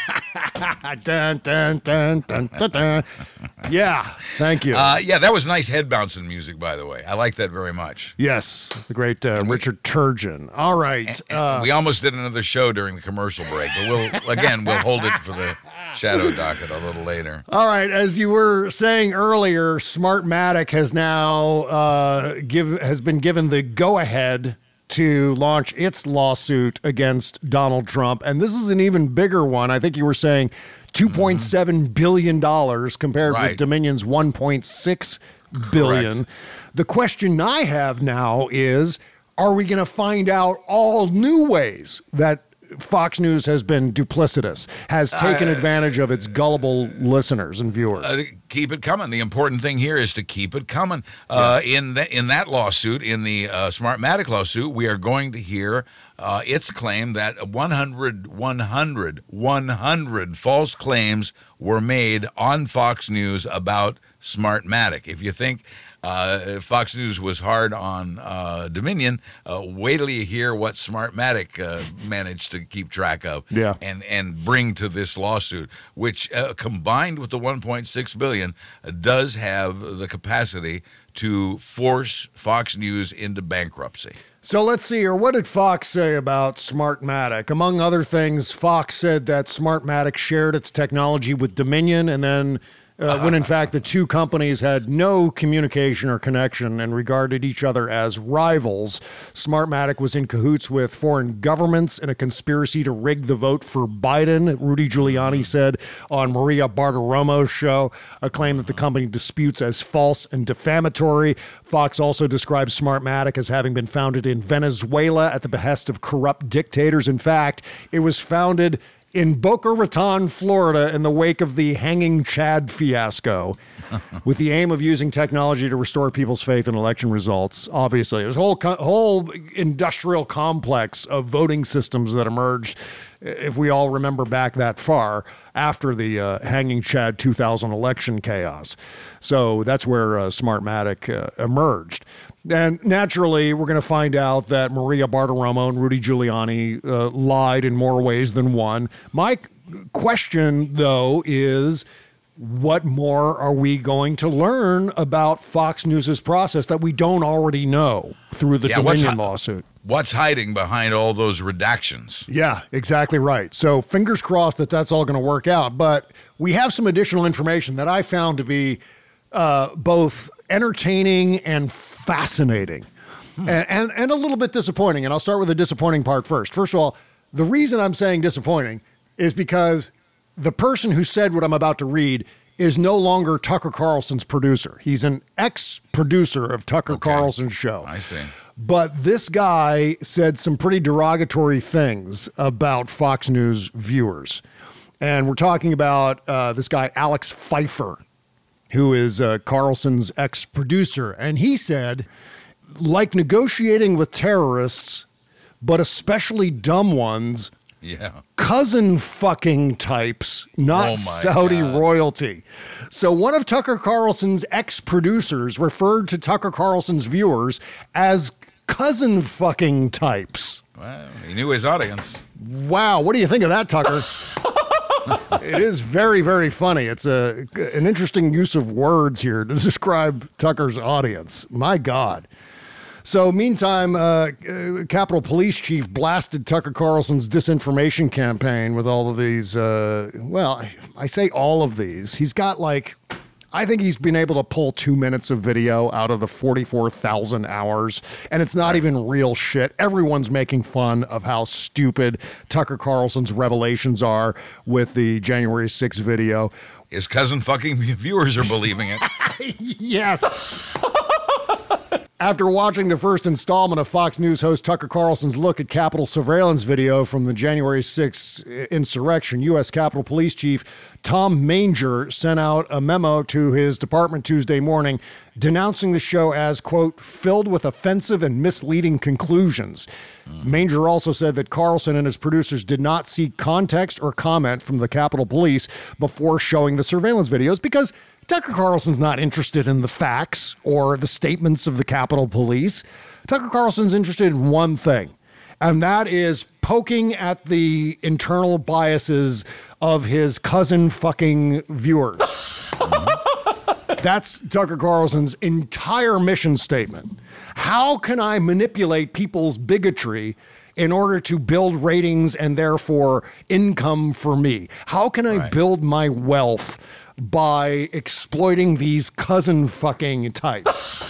Speaker 7: dun, dun, dun, dun, dun, dun. Yeah, thank you.
Speaker 9: Uh, yeah, that was nice head bouncing music, by the way. I like that very much.
Speaker 7: Yes, the great uh, Richard Turgeon. All right.
Speaker 9: And, and
Speaker 7: uh,
Speaker 9: we almost did another show during the commercial break, but we'll again we'll hold it for the shadow docket a little later.
Speaker 7: All right, as you were saying earlier, Smartmatic has now uh, give has been given the go-ahead to launch its lawsuit against Donald Trump. And this is an even bigger one. I think you were saying two point seven billion dollars compared
Speaker 9: Right.
Speaker 7: with Dominion's one point six billion dollars. The question I have now is, are we going to find out all new ways that Fox News has been duplicitous, has taken
Speaker 9: Uh,
Speaker 7: advantage of its gullible listeners and viewers?
Speaker 9: Uh, keep it coming. The important thing here is to keep it coming. Uh, in, the, in that lawsuit, in the uh, Smartmatic lawsuit, we are going to hear uh, its claim that one hundred, one hundred, one hundred false claims were made on Fox News about Smartmatic. If you think Uh, Fox News was hard on uh, Dominion, uh, wait till you hear what Smartmatic uh, managed to keep track of
Speaker 7: Yeah.
Speaker 9: and, and bring to this lawsuit, which uh, combined with the one point six billion dollars uh, does have the capacity to force Fox News into bankruptcy.
Speaker 7: So let's see here. What did Fox say about Smartmatic? Among other things, Fox said that Smartmatic shared its technology with Dominion, and then uh, when in fact the two companies had no communication or connection and regarded each other as rivals. Smartmatic was in cahoots with foreign governments in a conspiracy to rig the vote for Biden, Rudy Giuliani said on Maria Bartiromo's show, a claim that the company disputes as false and defamatory. Fox also describes Smartmatic as having been founded in Venezuela at the behest of corrupt dictators. In fact, it was founded in Boca Raton, Florida, in the wake of the Hanging Chad fiasco, with the aim of using technology to restore people's faith in election results. Obviously, there's a whole, co- whole industrial complex of voting systems that emerged, if we all remember back that far, after the uh, Hanging Chad two thousand election chaos. So that's where uh, Smartmatic uh, emerged. And naturally, we're going to find out that Maria Bartiromo and Rudy Giuliani uh, lied in more ways than one. My question, though, is what more are we going to learn about Fox News' process that we don't already know through the
Speaker 9: Yeah, what's
Speaker 7: Dominion
Speaker 9: hi-
Speaker 7: lawsuit?
Speaker 9: What's hiding behind all those redactions?
Speaker 7: Yeah, exactly right. So fingers crossed that that's all going to work out. But we have some additional information that I found to be uh, both entertaining and fascinating hmm. and, and, and a little bit disappointing. And I'll start with the disappointing part first. First of all, the reason I'm saying disappointing is because the person who said what I'm about to read is no longer Tucker Carlson's producer. He's an ex-producer of Tucker
Speaker 9: Okay.
Speaker 7: Carlson's show.
Speaker 9: I see.
Speaker 7: But this guy said some pretty derogatory things about Fox News viewers. And we're talking about uh, this guy, Alex Pfeiffer, who is uh, Carlson's ex-producer. And he said, like negotiating with terrorists, but especially dumb ones,
Speaker 9: Yeah.
Speaker 7: cousin fucking types, not
Speaker 9: Oh my
Speaker 7: Saudi
Speaker 9: God.
Speaker 7: royalty. So one of Tucker Carlson's ex-producers referred to Tucker Carlson's viewers as cousin fucking types.
Speaker 9: Well, he knew his audience.
Speaker 7: Wow, what do you think of that, Tucker? It is very, very funny. It's a an interesting use of words here to describe Tucker's audience. My God. So, meantime, uh, uh, Capitol Police Chief blasted Tucker Carlson's disinformation campaign with all of these. Uh, well, I, I say all of these. He's got like, I think he's been able to pull two minutes of video out of the forty-four thousand hours, and it's not even real shit. Everyone's making fun of how stupid Tucker Carlson's revelations are with the January sixth video.
Speaker 9: His cousin fucking viewers are believing it.
Speaker 7: Yes. After watching the first installment of Fox News host Tucker Carlson's look at Capitol surveillance video from the January sixth insurrection, U S Capitol Police Chief Tom Manger sent out a memo to his department Tuesday morning denouncing the show as, quote, filled with offensive and misleading conclusions. Mm. Manger also said that Carlson and his producers did not seek context or comment from the Capitol Police before showing the surveillance videos because Tucker Carlson's not interested in the facts or the statements of the Capitol Police. Tucker Carlson's interested in one thing, and that is poking at the internal biases of his cousin fucking viewers. Mm-hmm. That's Tucker Carlson's entire mission statement. How can I manipulate people's bigotry in order to build ratings and therefore income for me? How can I right. build my wealth by exploiting these cousin fucking types?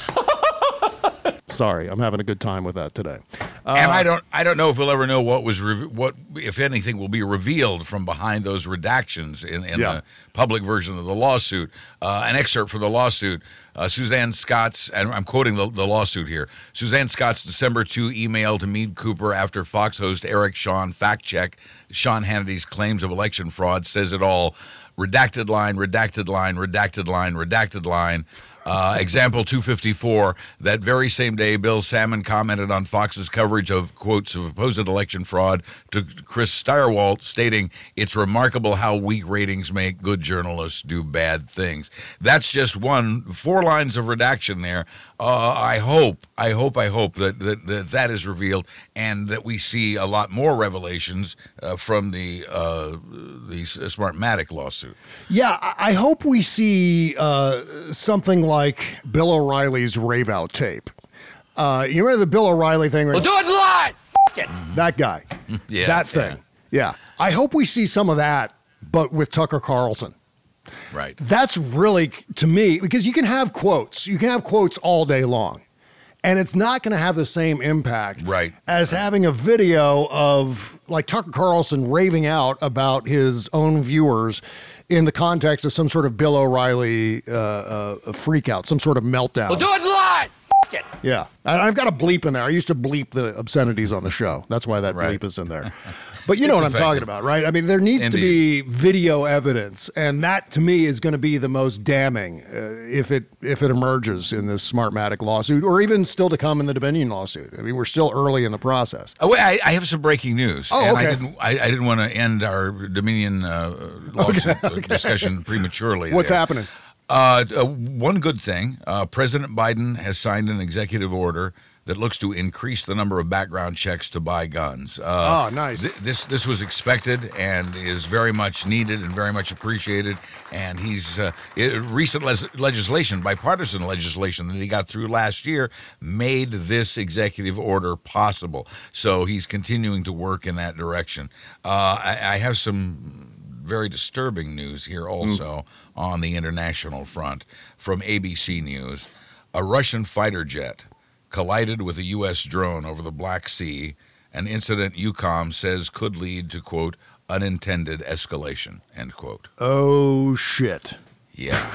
Speaker 7: Sorry, I'm having a good time with that today. Uh,
Speaker 9: and I don't, I don't know if we'll ever know what was, re- what, if anything, will be revealed from behind those redactions in, in
Speaker 7: Yeah.
Speaker 9: the public version of the lawsuit. Uh, an excerpt from the lawsuit. Uh, Suzanne Scott's, and I'm quoting the, the lawsuit here. Suzanne Scott's December second email to Meade Cooper after Fox host Eric Shawn fact-check Sean Hannity's claims of election fraud says it all. Redacted line, redacted line, redacted line, redacted line. Uh, example two fifty-four, that very same day, Bill Salmon commented on Fox's coverage of, quotes, of supposed election fraud to Chris Stirewalt, stating, it's remarkable how weak ratings make good journalists do bad things. That's just one, four lines of redaction there. Uh, I hope, I hope, I hope that, that that that is revealed and that we see a lot more revelations uh, from the uh, the Smartmatic lawsuit.
Speaker 7: Yeah, I I hope we see uh, something like Bill O'Reilly's rave out tape. Uh, you remember the Bill O'Reilly thing?
Speaker 14: We'll do it live. F- it.
Speaker 7: That guy.
Speaker 9: Yeah,
Speaker 7: that thing. Yeah. yeah. I hope we see some of that, but with Tucker Carlson.
Speaker 9: Right.
Speaker 7: That's really, to me, because you can have quotes. You can have quotes all day long. And it's not going to have the same impact
Speaker 9: right.
Speaker 7: as
Speaker 9: right.
Speaker 7: having a video of, like, Tucker Carlson raving out about his own viewers in the context of some sort of Bill O'Reilly uh, uh, freak out, some sort of meltdown.
Speaker 14: We'll do it live. F- it.
Speaker 7: Yeah. And I've got a bleep in there. I used to bleep the obscenities on the show. That's why that
Speaker 9: right.
Speaker 7: bleep is in there. But you know
Speaker 9: It's
Speaker 7: what
Speaker 9: effective.
Speaker 7: I'm talking about, right? I mean, there needs
Speaker 9: Indeed.
Speaker 7: to be video evidence, and that to me is going to be the most damning uh, if it if it emerges in this Smartmatic lawsuit, or even still to come in the Dominion lawsuit. I mean, we're still early in the process.
Speaker 9: Oh, wait, I, I have some breaking news.
Speaker 7: Oh,
Speaker 9: and
Speaker 7: okay.
Speaker 9: I didn't, I, I didn't want to end our Dominion uh, lawsuit
Speaker 7: Okay, okay.
Speaker 9: discussion prematurely.
Speaker 7: What's
Speaker 9: there.
Speaker 7: happening?
Speaker 9: Uh, uh, one good thing, uh, President Biden has signed an executive order that looks to increase the number of background checks to buy guns. Uh,
Speaker 7: oh, nice.
Speaker 9: Th- this this was expected and is very much needed and very much appreciated. And he's uh, it, recent les- legislation, bipartisan legislation that he got through last year, made this executive order possible. So he's continuing to work in that direction. Uh, I, I have some very disturbing news here also mm. on the international front from A B C News. A Russian fighter jet collided with a U S drone over the Black Sea, an incident EUCOM says could lead to, quote, unintended escalation, end quote.
Speaker 7: Oh, shit.
Speaker 9: Yeah.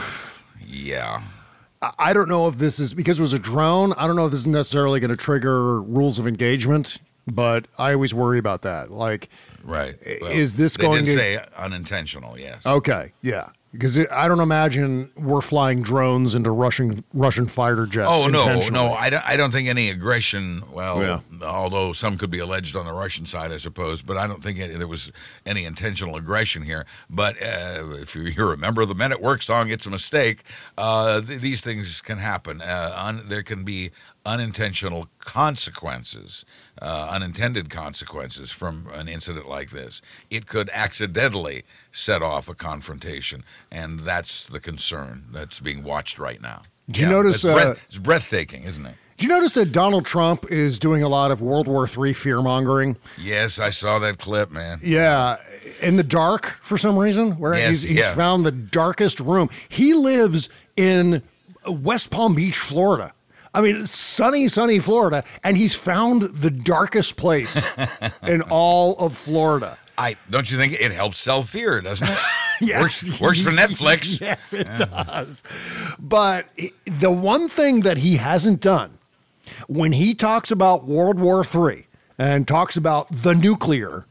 Speaker 9: Yeah.
Speaker 7: I- I don't know if this is, because it was a drone, I don't know if this is necessarily going to trigger rules of engagement, but I always worry about that. Like,
Speaker 9: right. Well,
Speaker 7: is this
Speaker 9: they
Speaker 7: going
Speaker 9: did
Speaker 7: to
Speaker 9: say unintentional, yes.
Speaker 7: Okay, yeah. Because it, I don't imagine we're flying drones into Russian Russian fighter jets.
Speaker 9: Oh, no,
Speaker 7: intentionally.
Speaker 9: no. I don't, I don't think any aggression, well,
Speaker 7: Yeah.
Speaker 9: although some could be alleged on the Russian side, I suppose, but I don't think any, there was any intentional aggression here. But uh, if you, you remember the Men at Work song, It's a Mistake, uh, th- these things can happen. Uh, un- there can be unintentional consequences, uh, unintended consequences from an incident like this. It could accidentally set off a confrontation, and that's the concern that's being watched right now.
Speaker 7: Did you notice,
Speaker 9: It's, breath-
Speaker 7: uh,
Speaker 9: it's breathtaking, isn't it?
Speaker 7: Do you notice that Donald Trump is doing a lot of World War Three fear-mongering?
Speaker 9: Yes, I saw that clip, man.
Speaker 7: Yeah, in the dark for some reason, where
Speaker 9: Yes,
Speaker 7: he's, he's
Speaker 9: yeah.
Speaker 7: found the darkest room. He lives in West Palm Beach, Florida. I mean, sunny, sunny Florida, and he's found the darkest place in all of Florida.
Speaker 9: I don't you think it helps sell fear, doesn't it?
Speaker 7: Yes.
Speaker 9: Works, works for Netflix.
Speaker 7: Yes, it
Speaker 9: Yeah.
Speaker 7: does. But the one thing that he hasn't done when he talks about World War Three and talks about the nuclear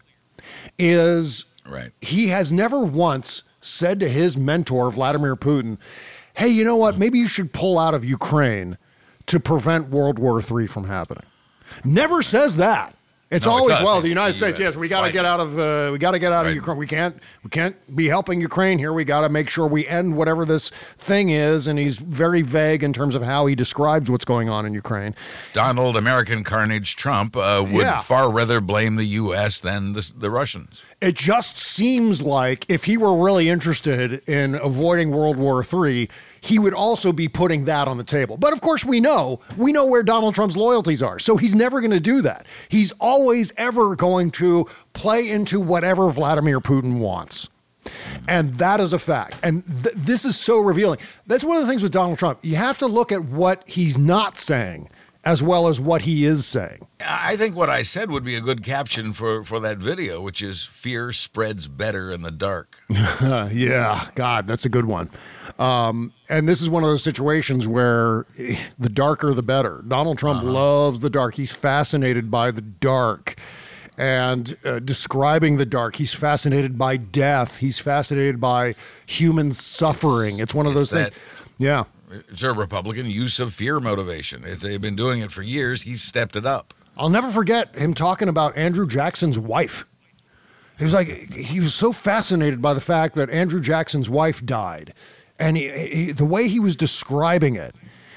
Speaker 7: is
Speaker 9: Right.
Speaker 7: he has never once said to his mentor, Vladimir Putin, hey, you know what? Maybe you should pull out of Ukraine to prevent World War Three from happening. Never says that. It's
Speaker 9: No, it's
Speaker 7: always,
Speaker 9: us.
Speaker 7: well,
Speaker 9: It's
Speaker 7: the United
Speaker 9: the
Speaker 7: States,
Speaker 9: U S.
Speaker 7: yes, we got to
Speaker 9: Right.
Speaker 7: get out of, uh, we got to get out
Speaker 9: Right.
Speaker 7: of Ukraine. We can't, we can't be helping Ukraine here. We got to make sure we end whatever this thing is. And he's very vague in terms of how he describes what's going on in Ukraine.
Speaker 9: Donald American Carnage Trump uh, would
Speaker 7: Yeah.
Speaker 9: far rather blame the U S than the, the Russians.
Speaker 7: It just seems like if he were really interested in avoiding World War Three, he would also be putting that on the table. But of course, we know, we know where Donald Trump's loyalties are. So he's never going to do that. He's always ever going to play into whatever Vladimir Putin wants. And that is a fact. And th- this is so revealing. That's one of the things with Donald Trump. You have to look at what he's not saying as well as what he is saying.
Speaker 9: I think what I said would be a good caption for, for that video, which is fear spreads better in the dark.
Speaker 7: Yeah, God, that's a good one. Um, and this is one of those situations where eh, the darker, the better. Donald Trump
Speaker 9: Uh-huh.
Speaker 7: loves the dark. He's fascinated by the dark and uh, describing the dark. He's fascinated by death. He's fascinated by human suffering. It's one of
Speaker 9: It's
Speaker 7: those things.
Speaker 9: that-
Speaker 7: Yeah.
Speaker 9: It's a Republican use of fear motivation. If they've been doing it for years, he's stepped it up.
Speaker 7: I'll never forget him talking about Andrew Jackson's wife. He was like, he was so fascinated by the fact that Andrew Jackson's wife died. And he, he, the way he was describing it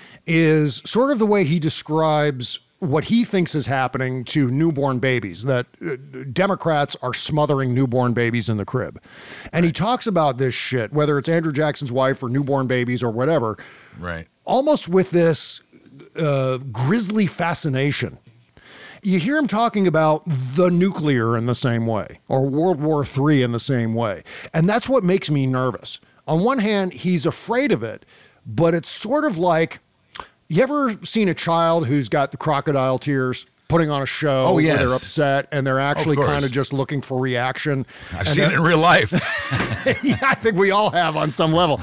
Speaker 7: is sort of the way he describes what he thinks is happening to newborn babies, that uh, Democrats are smothering newborn babies in the crib. And he talks about this shit, whether it's Andrew Jackson's wife or newborn babies or whatever,
Speaker 9: Right.
Speaker 7: almost with this uh, grisly fascination. You hear him talking about the nuclear in the same way, or World War Three in the same way. And that's what makes me nervous. On one hand, he's afraid of it, but it's sort of like, you ever seen a child who's got the crocodile tears putting on a show
Speaker 9: Oh,
Speaker 7: where
Speaker 9: yes.
Speaker 7: they're upset and they're actually
Speaker 9: course.
Speaker 7: kind of just looking for reaction?
Speaker 9: I've
Speaker 7: And
Speaker 9: seen it
Speaker 7: they're-
Speaker 9: in real life.
Speaker 7: yeah, I think we all have on some level.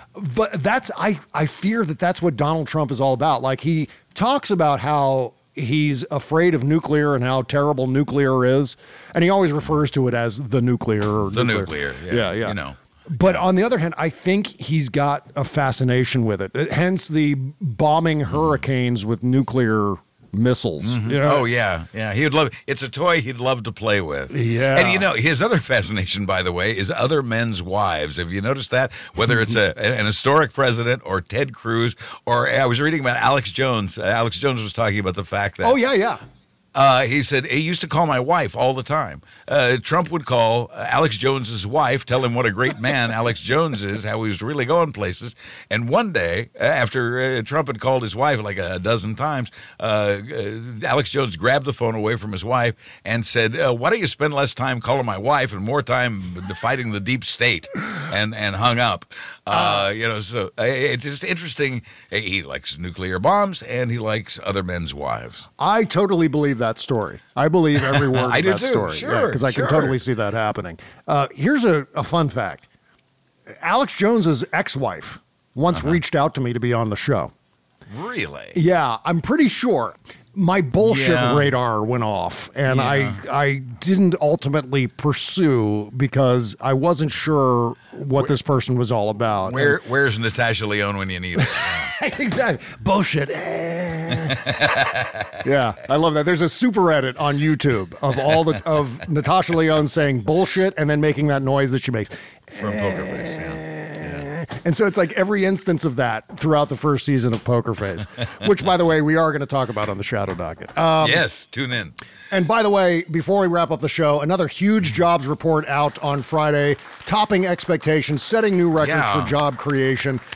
Speaker 7: But that's, I, I fear that that's what Donald Trump is all about. Like, he talks about how he's afraid of nuclear and how terrible nuclear is. And he always refers to it as the nuclear. Or
Speaker 9: The nuclear, yeah,
Speaker 7: yeah, yeah.
Speaker 9: you know.
Speaker 7: But on the other hand, I think he's got a fascination with it. Hence the bombing hurricanes with nuclear missiles. You know?
Speaker 9: Oh yeah, yeah. He would love. It's a toy he'd love to play with.
Speaker 7: Yeah.
Speaker 9: And you know, his other fascination, by the way, is other men's wives. Have you noticed that? Whether it's a an historic president or Ted Cruz, or I was reading about Alex Jones. Uh, Alex Jones was talking about the fact that.
Speaker 7: Oh, yeah, yeah.
Speaker 9: Uh, he said he used to call my wife all the time. Uh, Trump would call uh, Alex Jones's wife, tell him what a great man Alex Jones is, how he was really going places. And one day, uh, after uh, Trump had called his wife like a dozen times, uh, uh, Alex Jones grabbed the phone away from his wife and said, uh, "Why don't you spend less time calling my wife and more time fighting the deep state?" and and hung up. Uh, you know, so uh, it's just interesting. He likes nuclear bombs and he likes other men's wives.
Speaker 7: I totally believe that story. I believe every word
Speaker 9: I
Speaker 7: of
Speaker 9: do
Speaker 7: that
Speaker 9: too.
Speaker 7: story.
Speaker 9: Sure,
Speaker 7: because I
Speaker 9: sure.
Speaker 7: can totally see that happening. Uh, here's a, a fun fact. Alex Jones's ex-wife once
Speaker 9: Uh-huh.
Speaker 7: reached out to me to be on the show.
Speaker 9: Really?
Speaker 7: Yeah, I'm pretty sure my bullshit
Speaker 9: Yeah.
Speaker 7: radar went off, and
Speaker 9: Yeah.
Speaker 7: I I didn't ultimately pursue because I wasn't sure what this person was all about.
Speaker 9: Where Where's Natasha Lyonne when you need her?
Speaker 7: Exactly. Bullshit. Eh. Yeah, I love that. There's a super edit on YouTube of all the of Natasha Lyonne saying bullshit and then making that noise that she makes.
Speaker 9: From Poker Face, yeah.
Speaker 7: And so it's like every instance of that throughout the first season of Poker Face, which, by the way, we are going to talk about on the Shadow Docket. Um,
Speaker 9: Yes, tune in.
Speaker 7: And by the way, before we wrap up the show, another huge jobs report out on Friday, topping expectations, setting new records
Speaker 9: Yeah.
Speaker 7: for job creation.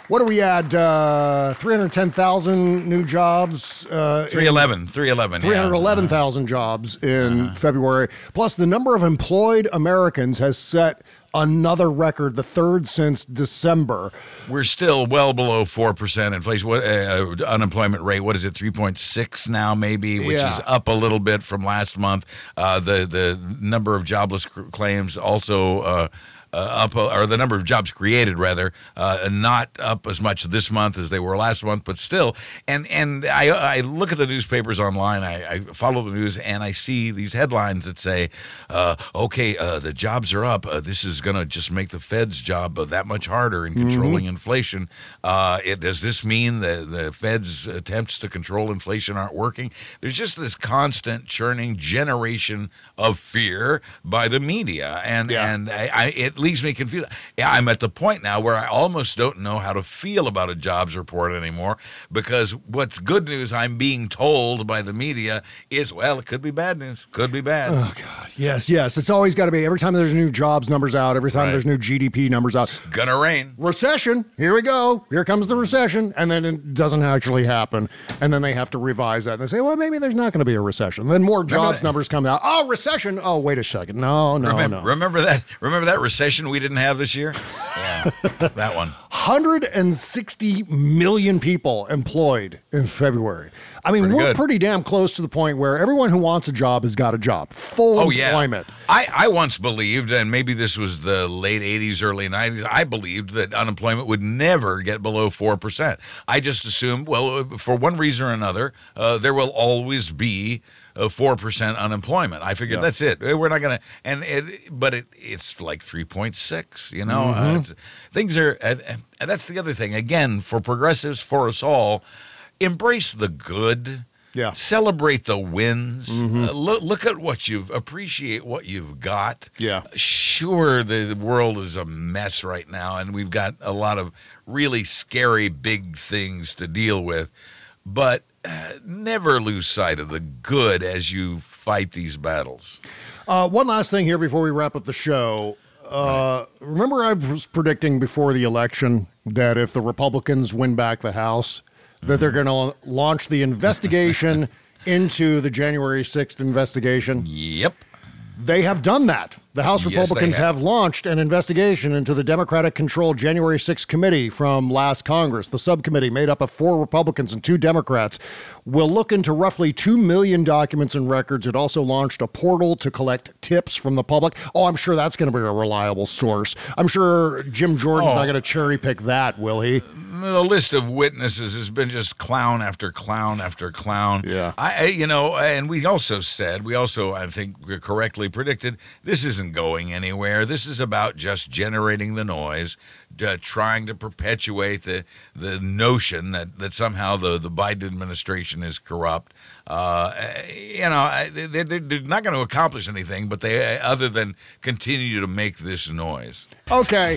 Speaker 7: What do we add? Uh, three hundred ten thousand new jobs. Uh,
Speaker 9: three eleven. three eleven.
Speaker 7: three hundred eleven thousand jobs in uh-huh. February. Plus, the number of employed Americans has set another record, the third since December.
Speaker 9: We're still well below four percent inflation. What uh, unemployment rate? What is it? three point six now, maybe, which
Speaker 7: yeah.
Speaker 9: is up a little bit from last month. Uh, the the number of jobless claims also. Uh, Uh, up, or the number of jobs created, rather, uh, not up as much this month as they were last month, but still. And and I I look at the newspapers online, I, I follow the news, and I see these headlines that say, uh, okay, uh, the jobs are up. Uh, this is going to just make the Fed's job uh, that much harder in controlling mm-hmm. inflation. Uh, it, does this mean that the Fed's attempts to control inflation aren't working? There's just this constant churning generation of fear by the media, and yeah. and I, I, it leaves me confused. Yeah, I'm at the point now where I almost don't know how to feel about a jobs report anymore, because what's good news I'm being told by the media is, well, it could be bad news. Could be bad.
Speaker 7: Oh, God. Yes, yes. It's always got to be. Every time there's new jobs numbers out, every time right. there's new G D P numbers out.
Speaker 9: It's gonna rain.
Speaker 7: Recession. Here we go. Here comes the recession. And then it doesn't actually happen. And then they have to revise that. And they say, well, maybe there's not going to be a recession. Then more jobs numbers come out. Oh, recession. Oh, wait a second. No, no,
Speaker 9: remember,
Speaker 7: no.
Speaker 9: Remember that? Remember that recession we didn't have this year? Yeah, that one.
Speaker 7: one hundred sixty million people employed in February. I mean,
Speaker 9: pretty
Speaker 7: we're
Speaker 9: good.
Speaker 7: pretty damn close to the point where everyone who wants a job has got a job. Full
Speaker 9: oh,
Speaker 7: employment.
Speaker 9: Yeah. I, I once believed, and maybe this was the late eighties, early nineties, I believed that unemployment would never get below four percent. I just assumed, well, for one reason or another, uh, there will always be uh, four percent unemployment. I figured
Speaker 7: Yeah.
Speaker 9: that's it. We're not going to, and it, but it it's like three point six, you know.
Speaker 7: Mhm.
Speaker 9: Uh, it's, things are, and, and that's the other thing. Again, for progressives, for us all, embrace the good.
Speaker 7: Yeah.
Speaker 9: Celebrate the wins.
Speaker 7: Mhm.
Speaker 9: Uh, look, look at what you've, appreciate what you've got.
Speaker 7: Yeah.
Speaker 9: Sure, the world is a mess right now, and we've got a lot of really scary big things to deal with. But uh, never lose sight of the good as you fight these battles.
Speaker 7: Uh, one last thing here before we wrap up the show. Uh, remember I was predicting before the election that if the Republicans win back the House, that they're going to launch the investigation into the January sixth investigation?
Speaker 9: Yep.
Speaker 7: They have done that. The House
Speaker 9: Yes,
Speaker 7: Republicans
Speaker 9: they have.
Speaker 7: have launched an investigation into the Democratic-controlled January sixth committee from last Congress. The subcommittee, made up of four Republicans and two Democrats, will look into roughly two million documents and records. It also launched a portal to collect tips from the public. Oh, I'm sure that's going to be a reliable source. I'm sure Jim Jordan's
Speaker 9: Oh.
Speaker 7: not going to cherry-pick that, will he?
Speaker 9: The list of witnesses has been just clown after clown after clown.
Speaker 7: Yeah.
Speaker 9: I, I you know, and we also said, we also, I think, correctly predicted, this isn't going anywhere. This is about just generating the noise, uh, trying to perpetuate the the notion that, that somehow the, the Biden administration is corrupt. Uh, you know, they, they're not going to accomplish anything, but they, other than continue to make this noise.
Speaker 7: Okay.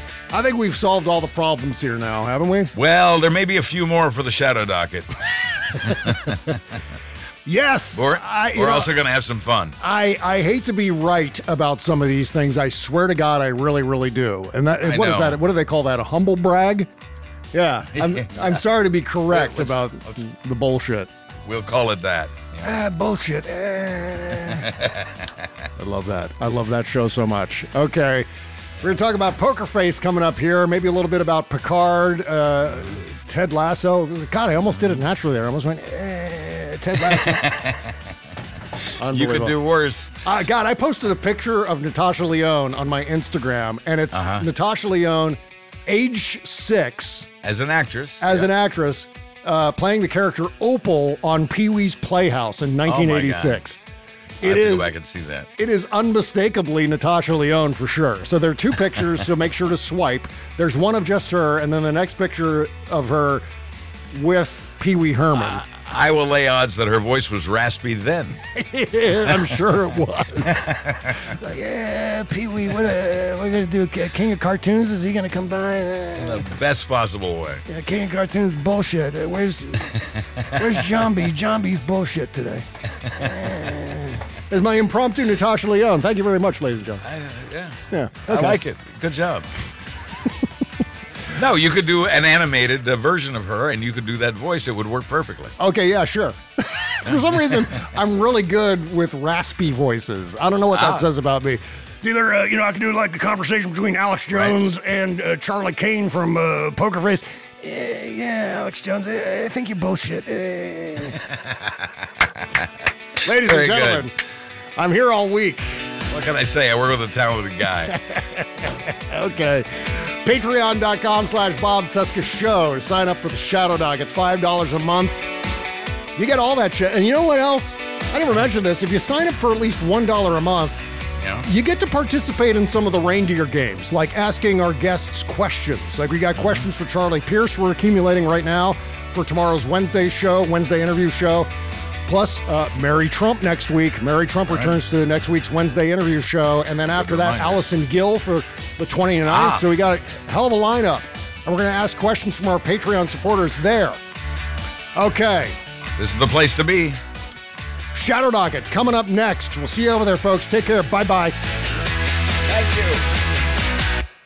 Speaker 7: I think we've solved all the problems here now, haven't we?
Speaker 9: Well, there may be a few more for the shadow docket.
Speaker 7: Yes.
Speaker 9: We're,
Speaker 7: I, you
Speaker 9: we're
Speaker 7: know,
Speaker 9: also going to have some fun.
Speaker 7: I, I hate to be right about some of these things. I swear to God, I really, really do. And that,
Speaker 9: I
Speaker 7: what is
Speaker 9: know.
Speaker 7: that? What do they call that? A humble brag? Yeah. I'm,
Speaker 9: Yeah.
Speaker 7: I'm sorry to be correct
Speaker 9: Let's-
Speaker 7: about
Speaker 9: let's-
Speaker 7: the bullshit.
Speaker 9: We'll call it that.
Speaker 7: Ah, bullshit. Eh. I love that. I love that show so much. Okay. We're going to talk about Poker Face coming up here. Maybe a little bit about Picard, uh, Ted Lasso. God, I almost did it naturally there. I almost went, eh, Ted Lasso.
Speaker 9: You could do worse.
Speaker 7: Uh, God, I posted a picture of Natasha Lyonne on my Instagram, and it's
Speaker 9: Uh-huh.
Speaker 7: Natasha Lyonne, age six,
Speaker 9: As an actress.
Speaker 7: as
Speaker 9: yeah.
Speaker 7: an actress, uh, playing the character Opal on Pee-wee's Playhouse in nineteen eighty-six.
Speaker 9: I
Speaker 7: It
Speaker 9: have to
Speaker 7: is.
Speaker 9: go back and see that.
Speaker 7: It is unmistakably Natasha Lyonne for sure. So there are two pictures, so make sure to swipe. There's one of just her, and then the next picture of her with Pee Wee Herman.
Speaker 9: I will lay odds that her voice was raspy then.
Speaker 7: I'm sure it was. Like, yeah, Pee Wee, what uh, we're gonna do? A King of Cartoons? Is he gonna come by?
Speaker 9: In
Speaker 7: Uh,
Speaker 9: the best possible way.
Speaker 7: yeah, King of Cartoons bullshit. Uh, where's Where's Jambi? Jambi's bullshit today. Uh, it's my impromptu Natasha Lyonne. Thank you very much, ladies and gentlemen.
Speaker 9: I, yeah.
Speaker 7: Yeah,
Speaker 9: I
Speaker 7: okay.
Speaker 9: like it. Good job. No, you could do an animated uh, version of her, and you could do that voice. It would work perfectly.
Speaker 7: Okay, yeah, sure. For some reason, I'm really good with raspy voices. I don't know what that
Speaker 9: Ah.
Speaker 7: says about me. It's either, uh, you know, I can do like the conversation between Alex Jones right. and uh, Charlie Kane from uh, Poker Face. Uh, yeah, Alex Jones, uh, I think you bullshit. Uh. Ladies
Speaker 9: Very
Speaker 7: and gentlemen,
Speaker 9: good.
Speaker 7: I'm here all week.
Speaker 9: What can I say? I work with a talented guy.
Speaker 7: Okay. Patreon.com slash Bob Cesca Show. Sign up for the Shadow Dog at five dollars a month. You get all that shit. And you know what else? I never mentioned this. If you sign up for at least one dollar a month,
Speaker 9: Yeah.
Speaker 7: you get to participate in some of the reindeer games, like asking our guests questions. Like we got questions for Charlie Pierce we're accumulating right now for tomorrow's Wednesday show, Wednesday interview show. Plus, uh, Mary Trump next week. Mary Trump returns to next week's Wednesday interview show. And then after that, Allison Gill for the twenty-ninth.
Speaker 9: Ah.
Speaker 7: So we got a hell of a lineup. And we're going to ask questions from our Patreon supporters there. Okay.
Speaker 9: This is the place to be.
Speaker 7: Shadow Docket coming up next. We'll see you over there, folks. Take care. Bye-bye.
Speaker 9: Thank you.